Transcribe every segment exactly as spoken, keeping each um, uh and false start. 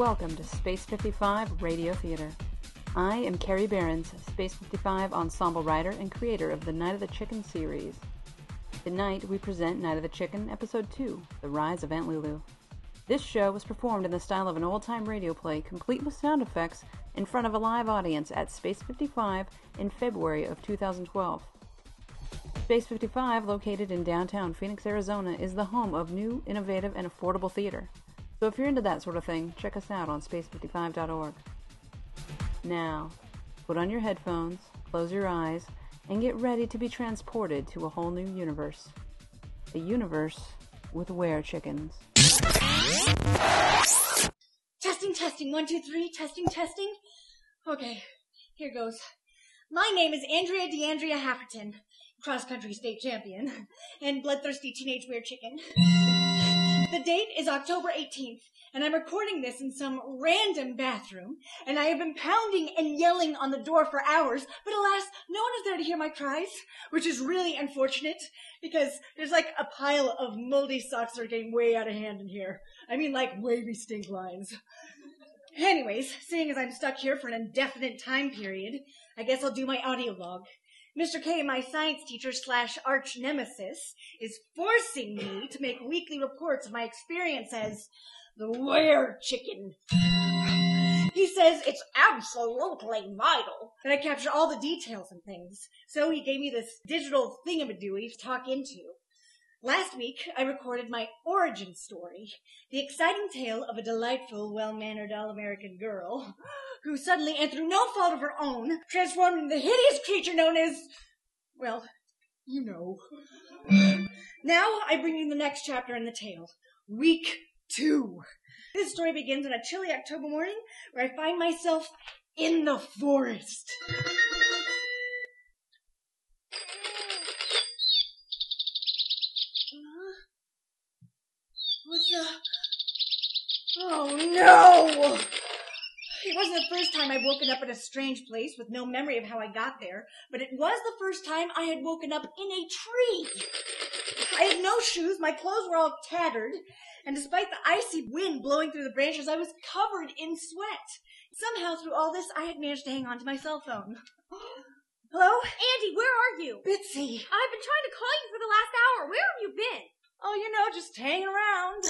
Welcome to Space fifty-five Radio Theater. I am Carrie Behrens, Space fifty-five ensemble writer and creator of the Night of the Chicken series. Tonight we present Night of the Chicken, Episode two, The Rise of Aunt Lulu. This show was performed in the style of an old-time radio play, complete with sound effects, in front of a live audience at Space fifty-five in February of two thousand twelve. Space fifty-five, located in downtown Phoenix, Arizona, is the home of new, innovative, and affordable theater. So if you're into that sort of thing, check us out on space fifty-five dot org. Now, put on your headphones, close your eyes, and get ready to be transported to a whole new universe. A universe with were-chickens. Testing, testing, one, two, three, testing, testing. Okay, here goes. My name is Andrea DeAndrea Hafferton, cross-country state champion, and bloodthirsty teenage were-chicken. The date is October eighteenth, and I'm recording this in some random bathroom, and I have been pounding and yelling on the door for hours, but alas, no one is there to hear my cries, which is really unfortunate, because there's like a pile of moldy socks that are getting way out of hand in here. I mean like wavy stink lines. Anyways, seeing as I'm stuck here for an indefinite time period, I guess I'll do my audio log. Mister K, my science teacher slash arch nemesis, is forcing me to make weekly reports of my experience as the were-chicken. He says it's absolutely vital that I capture all the details and things, so he gave me this digital thingamadooey to talk into. Last week, I recorded my origin story, the exciting tale of a delightful, well-mannered all-American girl who suddenly, and through no fault of her own, transformed into the hideous creature known as, well, you know. Now, I bring you the next chapter in the tale, week two. This story begins on a chilly October morning where I find myself in the forest. What's the... Oh, no! It wasn't the first time I'd woken up in a strange place with no memory of how I got there, but it was the first time I had woken up in a tree. I had no shoes, my clothes were all tattered, and despite the icy wind blowing through the branches, I was covered in sweat. Somehow, through all this, I had managed to hang on to my cell phone. Hello? Andy, where are you? Bitsy. I've been trying to call you for the last hour. Where have you been? Oh, you know, just hanging around.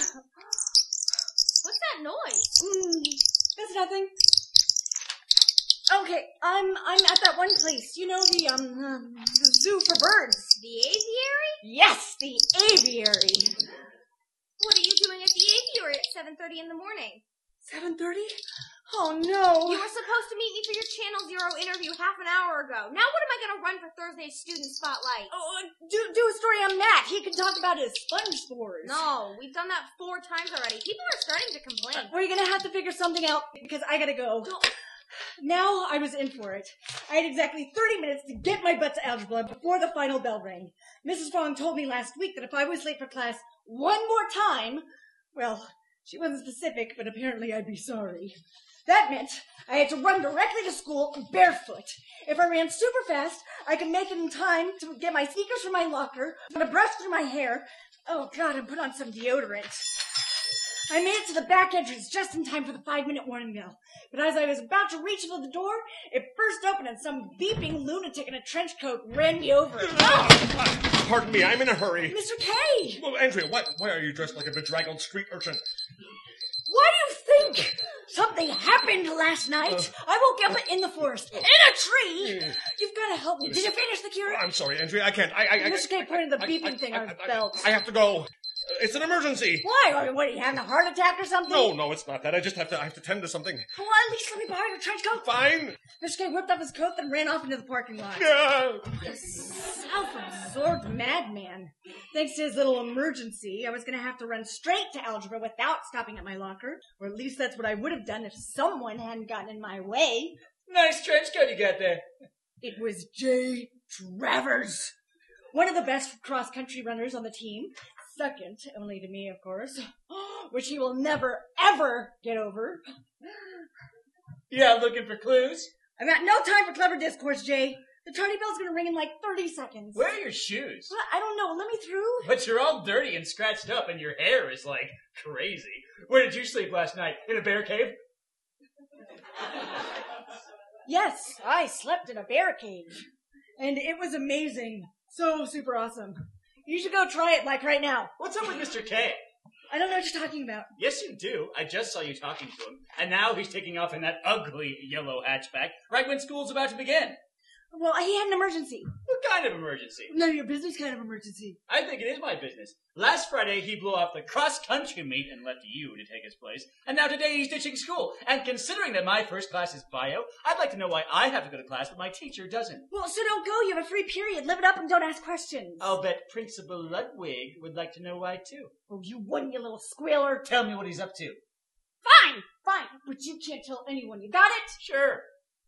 What's that noise? Mm, it's nothing. Okay, I'm I'm at that one place. You know, the um uh, the zoo for birds. The aviary? Yes, the aviary. What are you doing at the aviary at seven thirty in the morning? seven thirty? Oh, no. You were supposed to meet me for your Channel Zero interview half an hour ago. Now what am I going to run for Thursday's Student Spotlight? Oh, uh, do, do a story on Matt. He can talk about his sponge spores. No, we've done that four times already. People are starting to complain. Uh, we're going to have to figure something out because I got to go. Don't... Now I was in for it. I had exactly thirty minutes to get my butt to algebra before the final bell rang. Missus Fong told me last week that if I was late for class one more time, well, she wasn't specific, but apparently I'd be sorry. That meant I had to run directly to school barefoot. If I ran super fast, I could make it in time to get my sneakers from my locker, put a brush through my hair, oh God, and put on some deodorant. I made it to the back entrance just in time for the five-minute warning bell. But as I was about to reach for the door, it burst open and some beeping lunatic in a trench coat ran me over. Oh! Pardon me, I'm in a hurry. Mister K! Well, Andrea, why, why are you dressed like a bedraggled street urchin? Why do you think something happened last night? Uh, I woke up in the forest, in a tree. Uh, You've got to help me. Did you finish the cure? I'm sorry, Andrea, I can't. I, I, Mister K pointed the I, beeping I, thing I, on his I, belt. I have to go. It's an emergency. Why? What, are you having a heart attack or something? No, no, it's not that. I just have to I have to tend to something. Well, at least let me borrow your trench coat. Fine. Mister K whipped up his coat, then ran off into the parking lot. Yeah. Self-absorbed madman. Thanks to his little emergency, I was going to have to run straight to algebra without stopping at my locker. Or at least that's what I would have done if someone hadn't gotten in my way. Nice trench coat you got there. It was Jay Travers. One of the best cross-country runners on the team. Second, only to me, of course, which he will never, ever get over. Yeah, looking for clues? I've got no time for clever discourse, Jay. The tardy bell's gonna ring in like thirty seconds. Where are your shoes? Well, I don't know. Let me through. But you're all dirty and scratched up, and your hair is, like, crazy. Where did you sleep last night? In a bear cave? Yes, I slept in a bear cave. And it was amazing. So super awesome. You should go try it, like, right now. What's up with Mister K? I don't know what you're talking about. Yes, you do. I just saw you talking to him. And now he's taking off in that ugly yellow hatchback right when school's about to begin. Well, he had an emergency. What kind of emergency? None of your business kind of emergency. I think it is my business. Last Friday, he blew off the cross-country meet and left you to take his place. And now today, he's ditching school. And considering that my first class is bio, I'd like to know why I have to go to class, but my teacher doesn't. Well, so don't go. You have a free period. Live it up and don't ask questions. I'll bet Principal Ludwig would like to know why, too. Oh, you wouldn't, you little squealer. Tell me what he's up to. Fine, fine. But you can't tell anyone. You got it? Sure.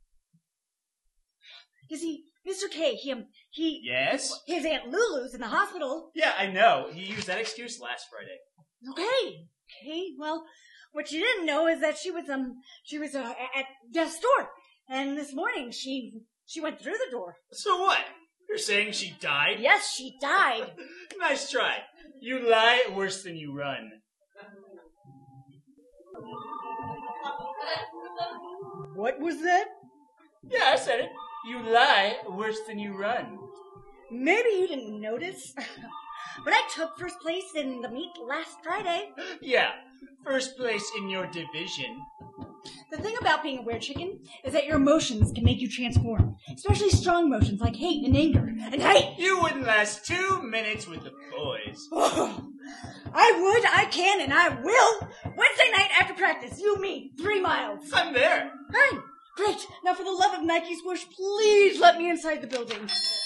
You see, Mister K, he, um, he... Yes? His Aunt Lulu's in the hospital. Yeah, I know. He used that excuse last Friday. Okay. Okay, well, what you didn't know is that she was, um, she was, uh, at death's door. And this morning, she, she went through the door. So what? You're saying she died? Yes, she died. Nice try. You lie worse than you run. What was that? Yeah, I said it. You lie worse than you run. Maybe you didn't notice, but I took first place in the meet last Friday. Yeah, first place in your division. The thing about being a were-chicken is that your emotions can make you transform, especially strong emotions like hate and anger. And hate! You wouldn't last two minutes with the boys. Oh, I would, I can, and I will. Wednesday night after practice, you, me, three miles. I'm there. Fine. Great. Now, for the love of Nike Swoosh, please let me inside the building.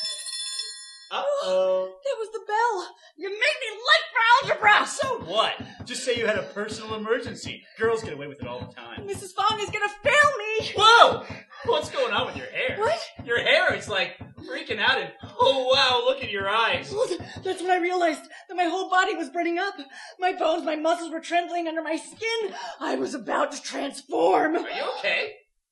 Uh-oh. That was the bell. You made me late for algebra. So what? Just say you had a personal emergency. Girls get away with it all the time. Missus Fong is gonna fail me. Whoa! What's going on with your hair? What? Your hair is like freaking out and, oh wow, look at your eyes. Oh, th- that's when I realized that my whole body was burning up. My bones, my muscles were trembling under my skin. I was about to transform. Are you okay?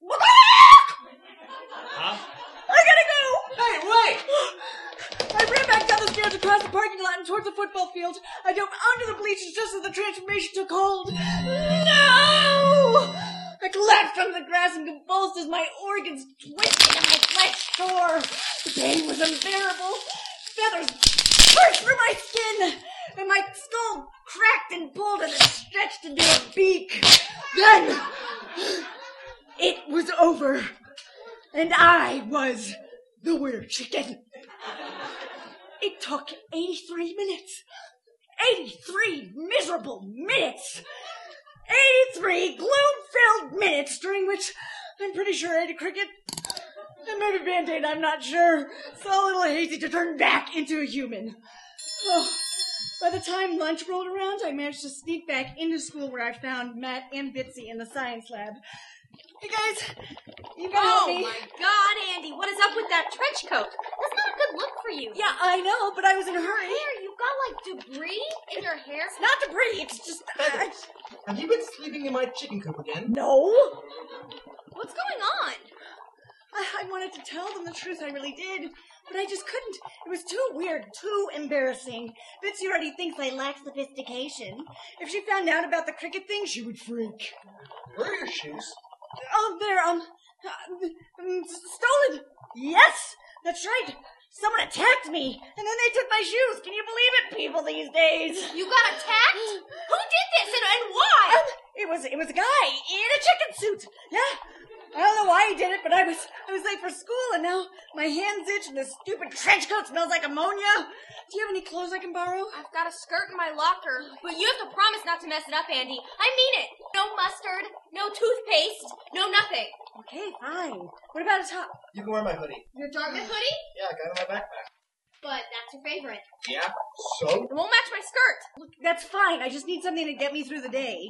Huh? I gotta go! Hey, wait! I ran back down the stairs across the parking lot and towards the football field. I dove onto the bleachers just as the transformation took hold. No! I collapsed onto the grass and convulsed as my organs twisted and my flesh tore. The pain was unbearable. Feathers burst through my skin, and my skull cracked and pulled as it stretched into a beak. Then it was over, and I was the weird chicken. It took eighty-three minutes. eighty-three miserable minutes. eighty-three gloom-filled minutes during which I'm pretty sure I ate a cricket. And maybe Band-Aid, I'm not sure. So a little hazy to turn back into a human. Oh, by the time lunch rolled around, I managed to sneak back into school where I found Matt and Bitsy in the science lab. Hey guys, you gotta help Oh me. my God, Andy, what is up with that trench coat? That's not a good look for you. Yeah, I know, but I was in a Your hurry. hair, you've got like debris in your hair. It's not debris, it's just... I, Have you been sleeping in my chicken coop again? no. What's going on? I, I wanted to tell them the truth, I really did. But I just couldn't. It was too weird, too embarrassing. Bitsy already thinks I lack sophistication. If she found out about the cricket thing, she would freak. Where are your shoes? Oh, they're, um, uh, um, stolen. Yes, that's right. Someone attacked me, and then they took my shoes. Can you believe it, people these days? You got attacked? Who did this and, and why? Um, it was, it was a guy in a chicken suit. Yeah. I don't know why he did it, but I was I was late for school, and now my hands itch, and this stupid trench coat smells like ammonia. Do you have any clothes I can borrow? I've got a skirt in my locker, but you have to promise not to mess it up, Andy. I mean it. No mustard, no toothpaste, no nothing. Okay, fine. What about a top? You can wear my hoodie. Your Dartmouth hoodie? Yeah, I got it in my backpack. But that's your favorite. Yeah? So? It won't match my skirt. Look, that's fine. I just need something to get me through the day.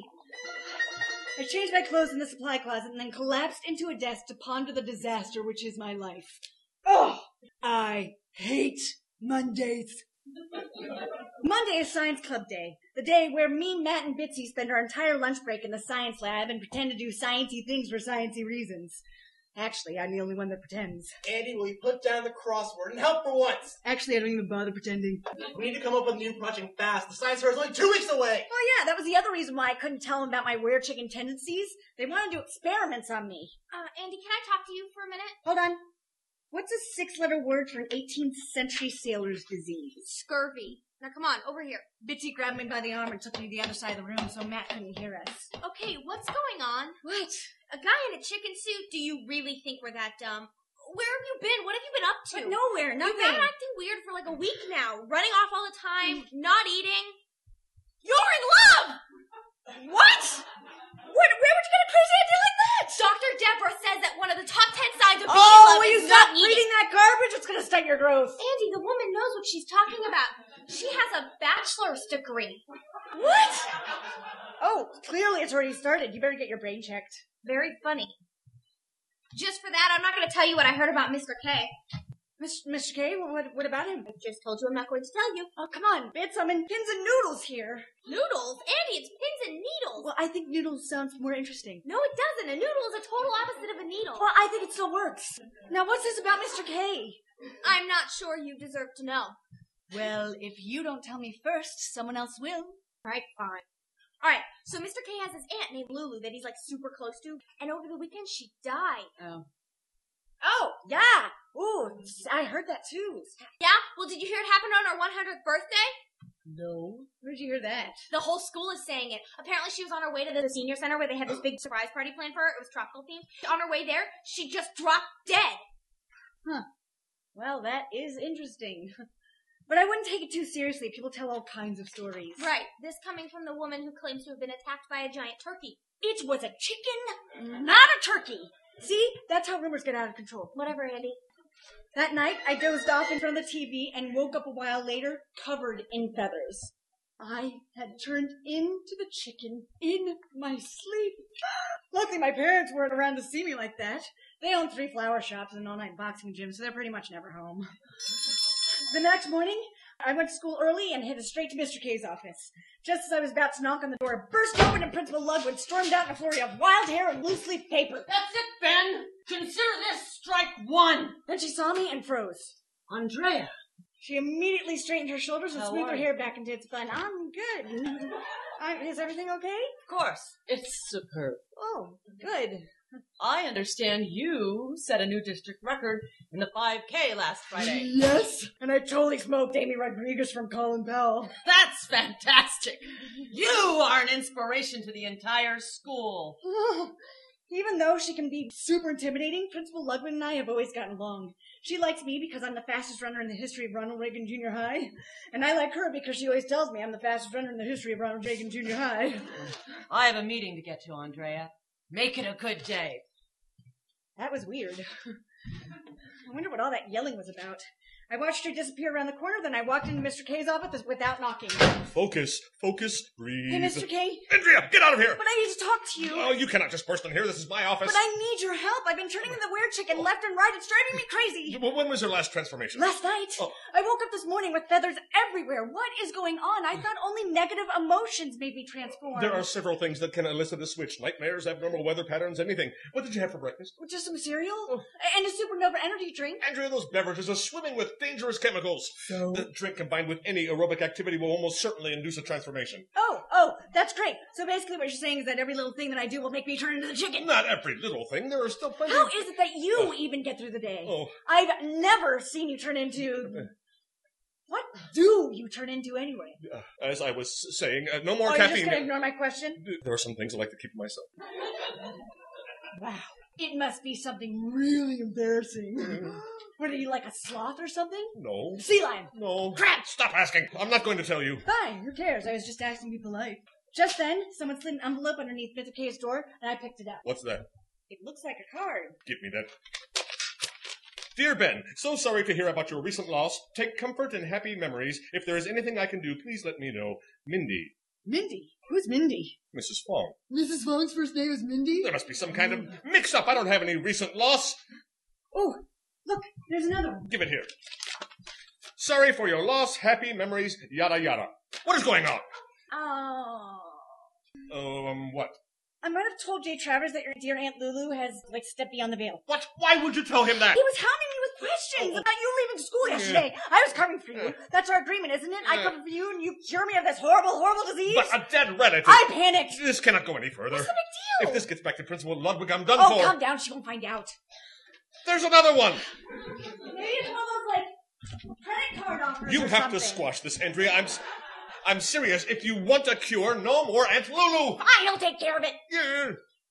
I changed my clothes in the supply closet and then collapsed into a desk to ponder the disaster which is my life. Oh, I hate Mondays. Monday is Science Club Day, the day where me, Matt, and Bitsy spend our entire lunch break in the science lab and pretend to do sciencey things for sciencey reasons. Actually, I'm the only one that pretends. Andy, will you put down the crossword and help for once? Actually, I don't even bother pretending. We need to come up with a new project fast. The science fair is only two weeks away. Oh yeah, that was the other reason why I couldn't tell them about my weird chicken tendencies. They wanted to do experiments on me. Uh, Andy, can I talk to you for a minute? Hold on. What's a six-letter word for an eighteenth century sailor's disease? Scurvy. Now come on, over here. Bitsy grabbed me by the arm and took me to the other side of the room so Matt couldn't hear us. Okay, what's going on? What? A guy in a chicken suit? Do you really think we're that dumb? Where have you been? What have you been up to? But nowhere, You've nothing. been acting weird for like a week now. Running off all the time, not eating. You're in love! What? What? Where would you get a crazy idea like that? Doctor Deborah says that one of the top ten signs of being Oh, in love will you is stop not eating. reading that garbage? It's gonna stunt your growth. Andy, the woman knows what she's talking about. She has a bachelor's degree. What? Oh, clearly it's already started. You better get your brain checked. Very funny. Just for that, I'm not going to tell you what I heard about Mister K. Mister K, what, what about him? I just told you I'm not going to tell you. Oh, come on, Bits. I'm in pins and noodles here. Noodles? Andy, it's pins and needles. Well, I think noodles sounds more interesting. No, it doesn't. A noodle is a total opposite of a needle. Well, I think it still works. Now, what's this about Mister K? I'm not sure you deserve to know. Well, if you don't tell me first, someone else will. All right, fine. All right, so Mister K has his aunt named Lulu that he's like super close to, and over the weekend she died. Oh. Oh, yeah. Ooh, I heard that too. Yeah? Well, did you hear it happened on her one hundredth birthday? No. Where'd you hear that? The whole school is saying it. Apparently she was on her way to the senior center where they had this big surprise party planned for her. It was tropical themed. On her way there, she just dropped dead. Huh. Well, that is interesting. But I wouldn't take it too seriously. People tell all kinds of stories. Right. This coming from the woman who claims to have been attacked by a giant turkey. It was a chicken, not a turkey. See? That's how rumors get out of control. Whatever, Andy. That night, I dozed off in front of the T V and woke up a while later covered in feathers. I had turned into the chicken in my sleep. Luckily, my parents weren't around to see me like that. They own three flower shops and an all-night boxing gym, so they're pretty much never home. The next morning, I went to school early and headed straight to Mister K's office. Just as I was about to knock on the door, it burst open and Principal Ludwig stormed out in a flurry of wild hair and loose leaf paper. That's it, Ben. Consider this strike one. Then she saw me and froze. Andrea. She immediately straightened her shoulders and How smoothed her are you? hair back into its bun. I'm good. I, is everything okay? Of course. It's superb. Oh, good. I understand you set a new district record in the five K last Friday. Yes, and I totally smoked Amy Rodriguez from Colin Powell. That's fantastic. You are an inspiration to the entire school. Even though she can be super intimidating, Principal Ludwig and I have always gotten along. She likes me because I'm the fastest runner in the history of Ronald Reagan Junior High, and I like her because she always tells me I'm the fastest runner in the history of Ronald Reagan Junior High. I have a meeting to get to, Andrea. Make it a good day. That was weird. I wonder what all that yelling was about. I watched her disappear around the corner, then I walked into Mister K's office without knocking. Focus, focus, breathe. Hey, Mister K? Andrea, get out of here! But I need to talk to you. Oh, you cannot just burst in here. This is my office. But I need your help. I've been turning in the weird chicken left and right. It's driving me crazy. Well, when was your last transformation? Last night. Oh. I woke up this morning with feathers everywhere. What is going on? I thought only negative emotions made me transform. There are several things that can elicit a switch. Nightmares, abnormal weather patterns, anything. What did you have for breakfast? Just some cereal and a supernova energy drink. Andrea, those beverages are swimming with dangerous chemicals. So? The drink combined with any aerobic activity will almost certainly induce a transformation. Oh, oh, that's great. So basically what you're saying is that every little thing that I do will make me turn into the chicken. Not every little thing. There are still plenty How of... is it that you Oh. even get through the day? Oh. I've never seen you turn into... What do you turn into anyway? Uh, as I was saying, uh, no more Oh, you're just caffeine. going to ignore my question? There are some things I like to keep to myself. Wow. It must be something really embarrassing. What, are you like a sloth or something? No. Sea lion. No. Crab. Stop asking. I'm not going to tell you. Fine, who cares? I was just asking to be polite. Just then, someone slid an envelope underneath Mister K's door, and I picked it up. What's that? It looks like a card. Give me that. Dear Ben, so sorry to hear about your recent loss. Take comfort and happy memories. If there is anything I can do, please let me know. Mindy. Mindy? Who's Mindy? Missus Fong. Missus Fong's first name is Mindy? There must be some kind of mix-up. I don't have any recent loss. Oh, look, there's another one. Give it here. Sorry for your loss. Happy memories. Yada yada. What is going on? Oh. Um, what? I might have told Jay Travers that your dear Aunt Lulu has, like, stepped beyond the veil. What? Why would you tell him that? He was hounding me with questions oh. about you leaving school yesterday. I was covering for you. That's our agreement, isn't it? I cover for you and you cure me of this horrible, horrible disease. But a dead relative. I panicked. This cannot go any further. What's the big deal? If this gets back to Principal Ludwig, I'm done oh, for. Oh, calm down. She won't find out. There's another one. Maybe it's one of those, like, credit card offers You or have something. to squash this, Andrea. I'm... I'm serious. If you want a cure, no more Aunt Lulu. I'll take care of it. Yeah.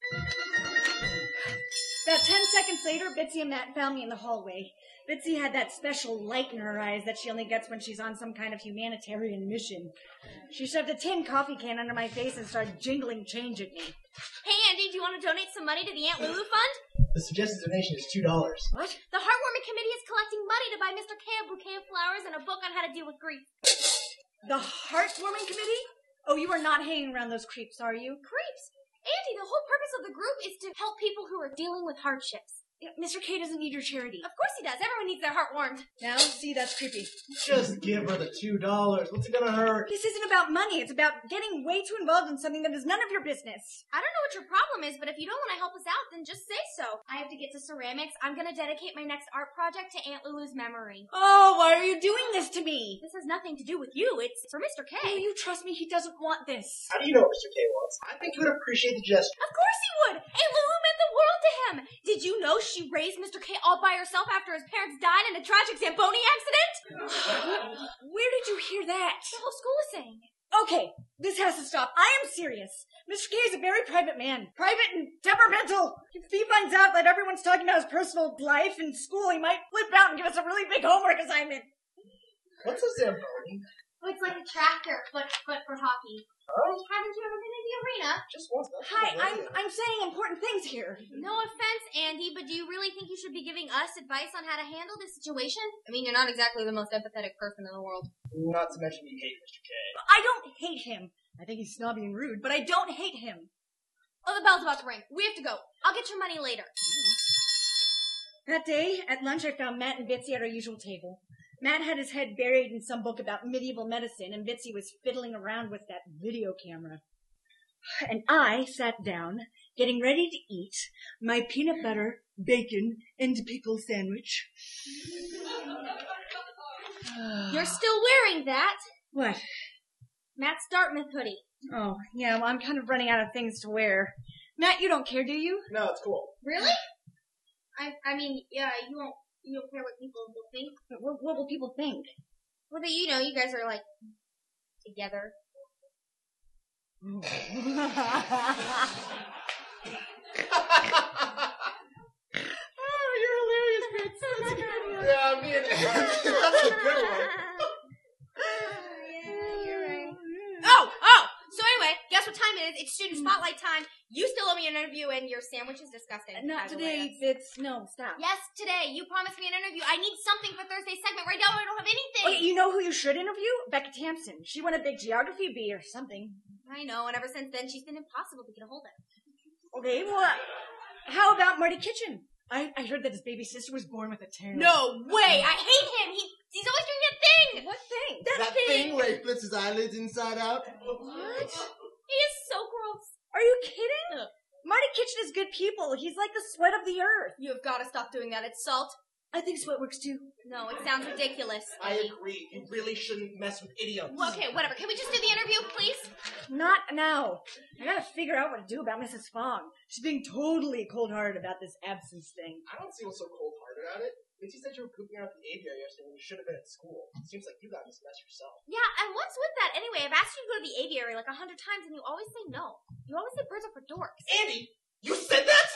About ten seconds later, Bitsy and Matt found me in the hallway. Bitsy had that special light in her eyes that she only gets when she's on some kind of humanitarian mission. She shoved a tin coffee can under my face and started jingling change at me. Hey, Andy, do you want to donate some money to the Aunt Lulu Fund? The suggested donation is two dollars. What? The Heartwarming Committee is collecting money to buy Mister K a bouquet of flowers and a book on how to deal with grief. The Heartwarming Committee? Oh, you are not hanging around those creeps, are you? Creeps? Andy, the whole purpose of the group is to help people who are dealing with hardships. Yeah, Mister K doesn't need your charity. Of course he does. Everyone needs their heart warmed. Now, see, that's creepy. Just give her the two dollars. What's it gonna hurt? This isn't about money. It's about getting way too involved in something that is none of your business. I don't know what your problem is, but if you don't want to help us out, then just say so. I have to get to ceramics. I'm going to dedicate my next art project to Aunt Lulu's memory. Oh, why are you doing this to me? This has nothing to do with you. It's for Mister K. Oh, you trust me? He doesn't want this. How do you know what Mister K wants? I think he would appreciate the gesture. Of course he would. Aunt Lulu meant the world to him. Did you know she raised Mister K all by herself after his parents died in a tragic Zamboni accident? Where did you hear that? The whole school is saying. Okay, this has to stop. I am serious. Mister K is a very private man. Private and temperamental. If he finds out that everyone's talking about his personal life and school, he might flip out and give us a really big homework assignment. What's a Zamboni? Oh, it's like a tractor, but but for hockey. Oh? Haven't you ever been in the arena? Just once. That's Hi, not I'm right. I'm saying important things here. No offense, Andy, but do you really think you should be giving us advice on how to handle this situation? I mean, you're not exactly the most empathetic person in the world. Not to mention you hate Mister K. I don't hate him. I think he's snobby and rude, but I don't hate him. Oh, the bell's about to ring. We have to go. I'll get your money later. That day, at lunch, I found Matt and Bitsy at our usual table. Matt had his head buried in some book about medieval medicine, and Bitsy was fiddling around with that video camera. And I sat down, getting ready to eat my peanut butter, bacon, and pickle sandwich. You're still wearing that. What? Matt's Dartmouth hoodie. Oh, yeah, well, I'm kind of running out of things to wear. Matt, you don't care, do you? No, it's cool. Really? I I mean, yeah, you won't, you don't care what people will think. But what, what will people think? Well, that, you know, you guys are, like, together. Oh, you're hilarious, Fitz. That's a good one. Yeah, me and that's a good one. Oh, oh! So anyway, guess what time it is? It's student spotlight time. You still owe me an interview, and your sandwich is disgusting. Not by the way. today, Fitz. No, stop. Yes, today. You promised me an interview. I need something for Thursday's segment. Right now, I don't have anything. Okay, you know who you should interview? Becca Tampson. She won a big geography bee or something. I know, and ever since then, she's been impossible to get a hold of. Okay, well, how about Marty Kitchen? I, I heard that his baby sister was born with a tail. No way! I hate him! He, he's always doing that thing! What thing? That, That thing where he flips his eyelids inside out? What? He is so gross. Are you kidding? Marty Kitchen is good people. He's like the sweat of the earth. You have got to stop doing that. It's salt. I think sweat works too. No, it sounds ridiculous. I agree. You really shouldn't mess with idioms. Well, okay, whatever. Can we just do the interview, please? Not now. I gotta figure out what to do about Missus Fong. She's being totally cold-hearted about this absence thing. I don't see what's so cold-hearted about it. Mitzi said you were pooping out at the aviary yesterday when you should have been at school. It seems like you got this mess yourself. Yeah, and what's with that anyway? I've asked you to go to the aviary like a hundred times, and you always say no. You always say birds are for dorks. Andy, you said that?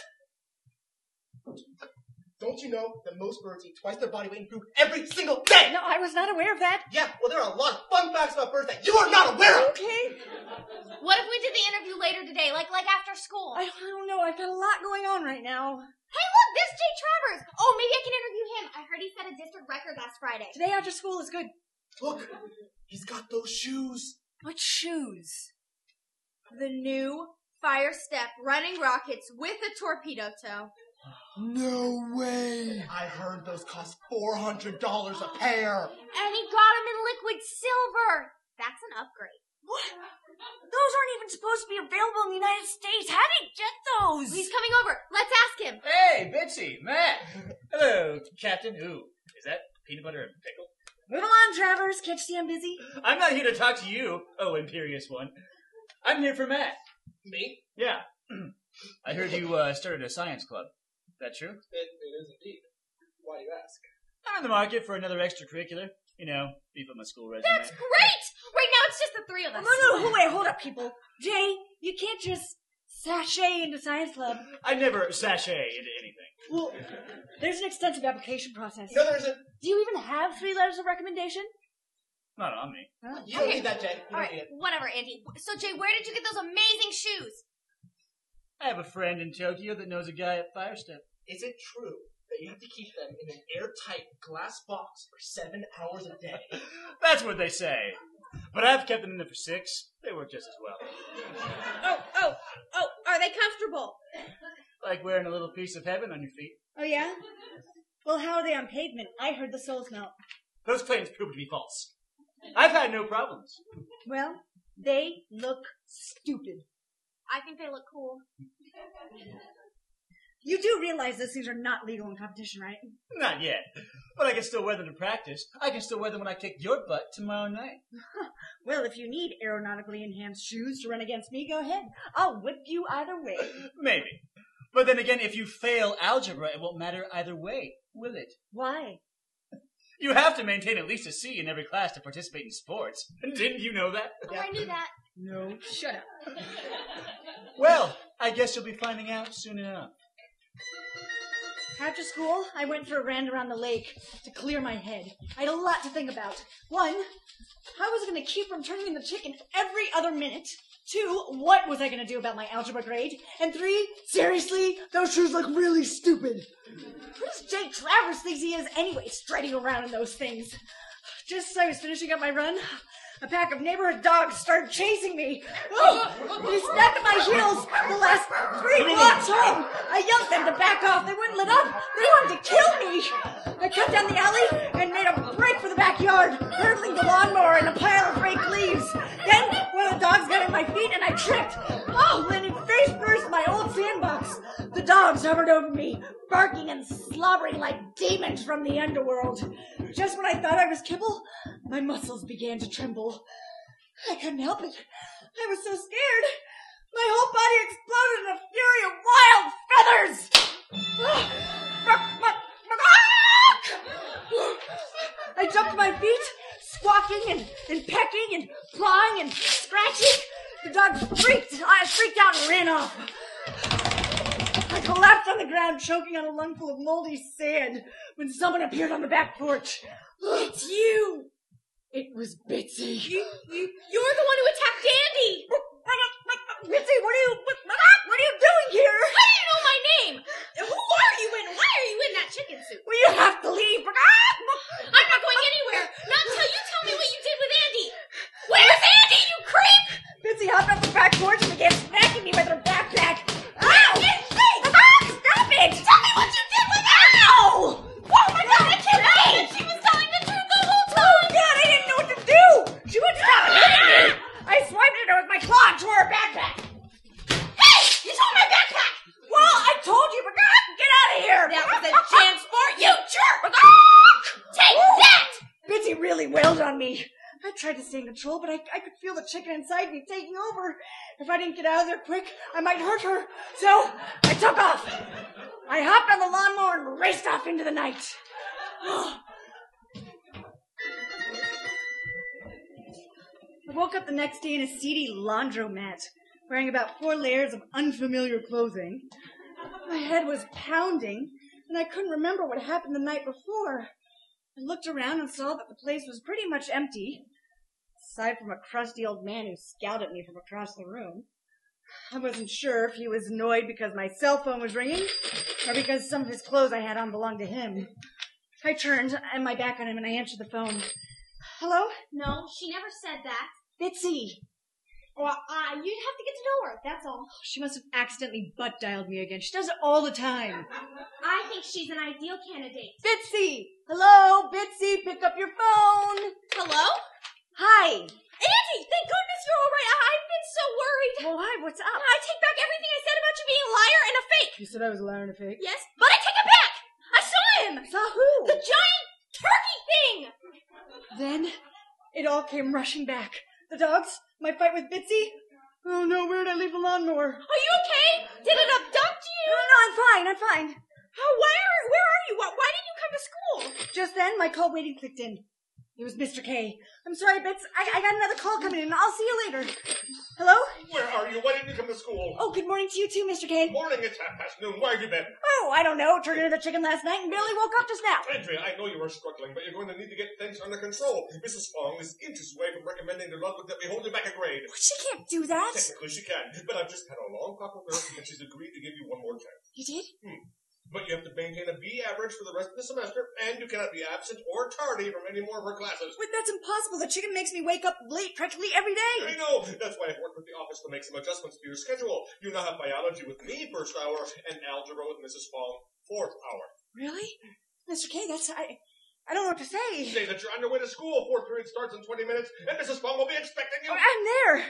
Don't you know that most birds eat twice their body weight in food every single day? No, I was not aware of that. Yeah, well, there are a lot of fun facts about birds that you are not aware of. Okay. What if we did the interview later today, like like after school? I don't know. I've got a lot going on right now. Hey, look, there's Jay Travers. Oh, maybe I can interview him. I heard he set a district record last Friday. Today after school is good. Look, he's got those shoes. What shoes? The new Fire Step running rockets with a torpedo toe. No way. I heard those cost four hundred dollars a pair. And he got them in liquid silver. That's an upgrade. What? Those aren't even supposed to be available in the United States. How did he get those? He's coming over. Let's ask him. Hey, Bitsy, Matt. Hello, Captain. Ooh, is that peanut butter and pickle? Move along, Travers. Can't you see I'm busy? I'm not here to talk to you, oh imperious one. I'm here for Matt. Me? Yeah. I heard you uh, started a science club. Is that true? It, it is indeed. Why do you ask? I'm in the market for another extracurricular. You know, beef up my school resume. That's great! Right now it's just the three of us. No, no, wait, hold up, people. Jay, you can't just sashay into science club. I never sashay into anything. Well, there's an extensive application process. No, there isn't. Do you even have three letters of recommendation? Not on me. Huh? You don't Okay. need that, Jay. You All don't right, need it. whatever, Andy. So, Jay, where did you get those amazing shoes? I have a friend in Tokyo that knows a guy at Firestep. Is it true that you have to keep them in an airtight glass box for seven hours a day? That's what they say. But I've kept them in there for six. They work just as well. Oh, oh, oh, are they comfortable? Like wearing a little piece of heaven on your feet. Oh, yeah? Well, how are they on pavement? I heard the soles melt. Those claims prove to be false. I've had no problems. Well, they look stupid. I think they look cool. You do realize those things are not legal in competition, right? Not yet. But I can still wear them to practice. I can still wear them when I kick your butt tomorrow night. Well, if you need aeronautically enhanced shoes to run against me, go ahead. I'll whip you either way. Maybe. But then again, if you fail algebra, it won't matter either way, will it? Why? You have to maintain at least a C in every class to participate in sports. Didn't you know that? Oh, I knew that. No. Shut up. Well, I guess you'll be finding out soon enough. After school, I went for a rand around the lake to clear my head. I had a lot to think about. One, how was I going to keep from turning into chicken every other minute? Two, what was I going to do about my algebra grade? And three, seriously, those shoes look really stupid. Who does Jay Travers think he is anyway, striding around in those things? Just as I was finishing up my run, a pack of neighborhood dogs started chasing me. Oh, they snapped at my heels the last three blocks home. I yelled at them to back off. They wouldn't let up. They wanted to kill me. I cut down the alley and made a break for the backyard, hurtling the lawnmower in a pile of raked leaves. Then one of the dogs got at my feet and I tripped. Oh, landing face first in my old sandbox. The dogs hovered over me, barking and slobbering like demons from the underworld. Just when I thought I was kibble, my muscles began to tremble. I couldn't help it. I was so scared. My whole body exploded in a fury of wild feathers. I jumped to my feet, squawking and, and pecking and clawing and scratching. The dogs freaked. I freaked out and ran off. I collapsed on the ground, choking on a lungful of moldy sand, when someone appeared on the back porch. It's you! It was Bitsy. You, you, you're the one who attacked Andy! Bitsy, what are you, what, what are you doing here? How do you know my name? Who are you and why are you in that chicken suit? Well, you have to leave. I'm not going anywhere. Not until you tell me what you did with Andy. Where's Andy, you creep? Bitsy hopped off the back porch and began smacking me with her backpack. Ow! Stop it! Tell me what you did with Andy! Ow! Oh my God, I can't wait! She was telling the truth the whole Oh time. God, I didn't know what to do! She wouldn't stop hitting me! I swiped at her with my claw and tore her backpack. Hey! You tore my backpack! Well, I told you, but God, get out of here! That was a chance for you, jerk! Take that! Bitsy really wailed on me. I tried to stay in control, but I, I could feel the chicken inside me taking over. If I didn't get out of there quick, I might hurt her. So I took off. I hopped on the lawnmower and raced off into the night. I woke up the next day in a seedy laundromat, wearing about four layers of unfamiliar clothing. My head was pounding, and I couldn't remember what happened the night before. I looked around and saw that the place was pretty much empty, aside from a crusty old man who scowled at me from across the room. I wasn't sure if he was annoyed because my cell phone was ringing, or because some of his clothes I had on belonged to him. I turned and my back on him and I answered the phone. Hello? No, she never said that. Bitsy. Well, uh, you'd have to get to know her, that's all. She must have accidentally butt-dialed me again. She does it all the time. I think she's an ideal candidate. Bitsy! Hello, Bitsy, pick up your phone. Hello? Hi. Auntie, thank goodness you're all right. I- I've been so worried. Well, hi, what's up? I take back everything I said about you being a liar and a fake. You said I was a liar and a fake. Yes, but I take it back. I saw him. Saw who? The giant turkey thing. Then it all came rushing back. The dogs, my fight with Bitsy. Oh no, where did I leave the lawnmower? Are you okay? Did it abduct you? No, no, I'm fine, I'm fine. Oh, where, where are you? Why, why didn't you come to school? Just then, my call waiting clicked in. It was Mister K. I'm sorry, Bits. I, I got another call coming in. I'll see you later. Hello? Where are you? Why didn't you come to school? Oh, good morning to you too, Mister K. Morning, it's half past noon. Where have you been? Oh, I don't know. Turned into the chicken last night and barely woke up just now. Andrea, I know you are struggling, but you're going to need to get things under control. Missus Fong is inches away from recommending to Ludwig that we hold you back a grade. She can't do that. Technically, she can, but I've just had a long talk with her, and she's agreed to give you one more chance. You did? Hmm. But you have to maintain a B average for the rest of the semester, and you cannot be absent or tardy from any more of her classes. Wait, that's impossible. The chicken makes me wake up late practically every day. I know. That's why I've worked with the office to make some adjustments to your schedule. You now have biology with me first hour, and algebra with Missus Fong fourth hour. Really? Mister K, that's... I, I don't know what to say. Say that you're on your way to school. Fourth period starts in twenty minutes, and Missus Fong will be expecting you. Oh, I'm there.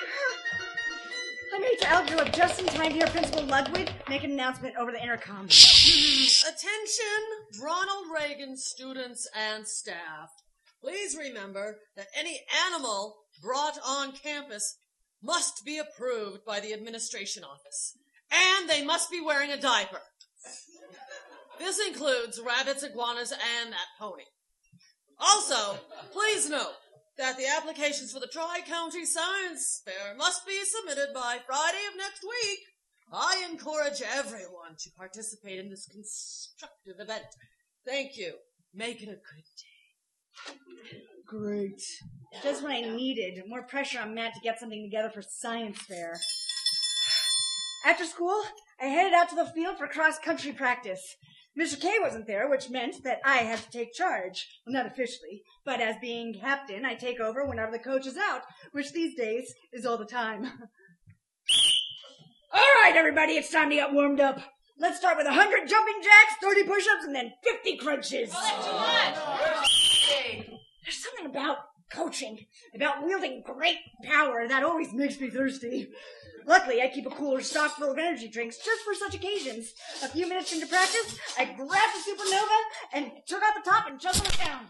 I made it to algebra just in time to hear Principal Ludwig make an announcement over the intercom. Attention, Ronald Reagan students and staff. Please remember that any animal brought on campus must be approved by the administration office, and they must be wearing a diaper. This includes rabbits, iguanas, and that pony. Also, please note that the applications for the Tri-County Science Fair must be submitted by Friday of next week. I encourage everyone to participate in this constructive event. Thank you. Make it a good day. Great. Just what I needed. More pressure on Matt to get something together for science fair. After school, I headed out to the field for cross-country practice. Mister K wasn't there, which meant that I had to take charge. Well, not officially, but as being captain, I take over whenever the coach is out, which these days is all the time. All right, everybody, it's time to get warmed up. Let's start with one hundred jumping jacks, thirty push-ups, and then fifty crunches. Oh, that's too much. There's something about coaching, about wielding great power that always makes me thirsty. Luckily, I keep a cooler stocked full of energy drinks just for such occasions. A few minutes into practice, I grabbed the Supernova and took out the top and juggled it down.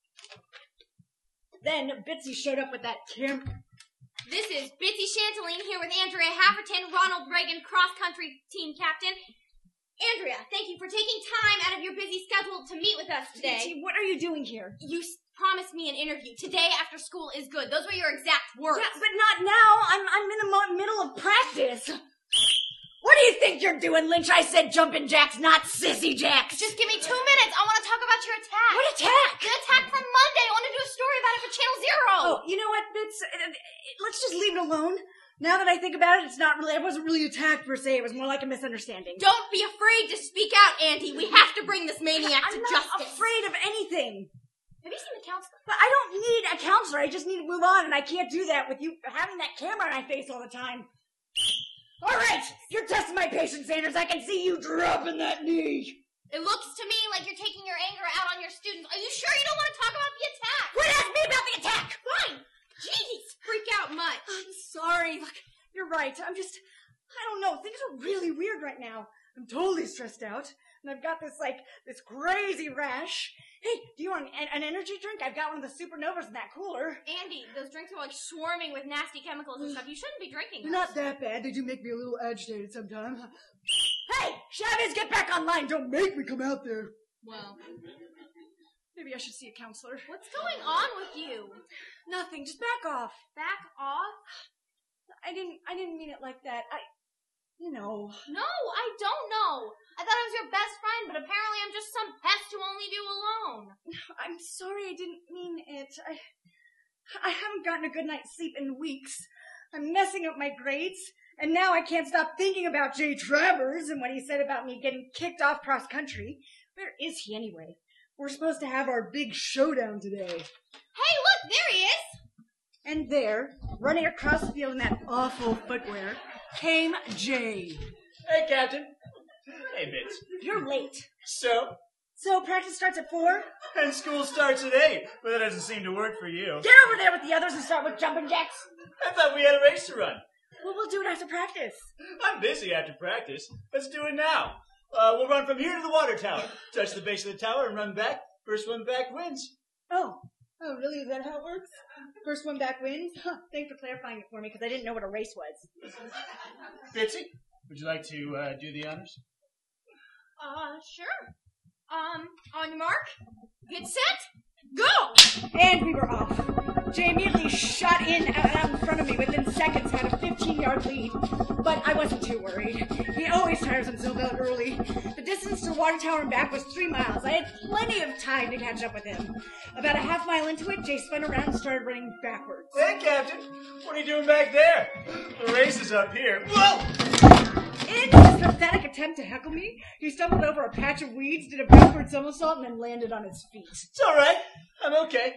Then Bitsy showed up with that camp. This is Bitsy Chanteline here with Andrea Hafferton, Ronald Reagan cross-country team captain. Andrea, thank you for taking time out of your busy schedule to meet with us today. Bitsy, what are you doing here? You s- promised me an interview. Today after school is good. Those were your exact words. Yeah, but not now. I'm I'm in the mo- middle of practice. What do you think you're doing, Lynch? I said jumping jacks, not sissy jacks. Just give me two minutes. I want to talk about your attack. What attack? The attack from Monday. I want to do a story about it for Channel Zero. Oh, you know what, Bits? Uh, uh, Let's just leave it alone. Now that I think about it, it's not really, I wasn't really attacked per se. It was more like a misunderstanding. Don't be afraid to speak out, Andy. We have to bring this maniac I'm to not justice. afraid of anything. Have you seen the counselor? But I don't need a counselor. I just need to move on, and I can't do that with you having that camera in my face all the time. All right, you're testing my patience, Sanders. I can see you dropping that knee. It looks to me like you're taking your anger out on your students. Are you sure you don't want to talk about the attack? Quit asking me about the attack. Fine. Jeez, freak out much. I'm sorry. Look, you're right. I'm just, I don't know. Things are really weird right now. I'm totally stressed out. And I've got this, like, this crazy rash. Hey, do you want an, an energy drink? I've got one of the Supernovas in that cooler. Andy, those drinks are like swarming with nasty chemicals and stuff. You shouldn't be drinking They're those. not that bad. They do make me a little agitated sometimes. Hey, Chavez, get back online. Don't make me come out there. Well, Maybe I should see a counselor. what's going on with you? Nothing. Just back off. Back off? I didn't. I didn't mean it like that. I, you know. No, I don't know. I thought I was your best friend, but apparently I'm just some pest who only do alone. I'm sorry. I didn't mean it. I, I haven't gotten a good night's sleep in weeks. I'm messing up my grades, and now I can't stop thinking about Jay Travers and what he said about me getting kicked off cross country. Where is he anyway? We're supposed to have our big showdown today. Hey, look, there he is. And there, running across the field in that awful footwear, came Jay. Hey, Captain. Hey, Bits. You're late. So, So practice starts at four? And school starts at eight, but that doesn't seem to work for you. Get over there with the others and start with jumping jacks. I thought we had a race to run. Well, we'll do it after practice. I'm busy after practice. Let's do it now. Uh, we'll run from here to the water tower. Touch the base of the tower and run back. First one back wins. Oh. Oh, really? Is that how it works? First one back wins? Huh. Thanks for clarifying it for me, because I didn't know what a race was. Bitsy, would you like to uh, do the honors? Uh, sure. Um, on your mark, get set, go! And we were off. Jay immediately shot in out, out in front of me. Within seconds, had a fifteen-yard lead. But I wasn't too worried. He always tires himself out early. The distance to the water tower and back was three miles. I had plenty of time to catch up with him. About a half mile into it, Jay spun around and started running backwards. Hey, Captain. What are you doing back there? The race is up here. Whoa! In his pathetic attempt to heckle me, he stumbled over a patch of weeds, did a backward somersault, and then landed on his feet. It's all right. I'm okay.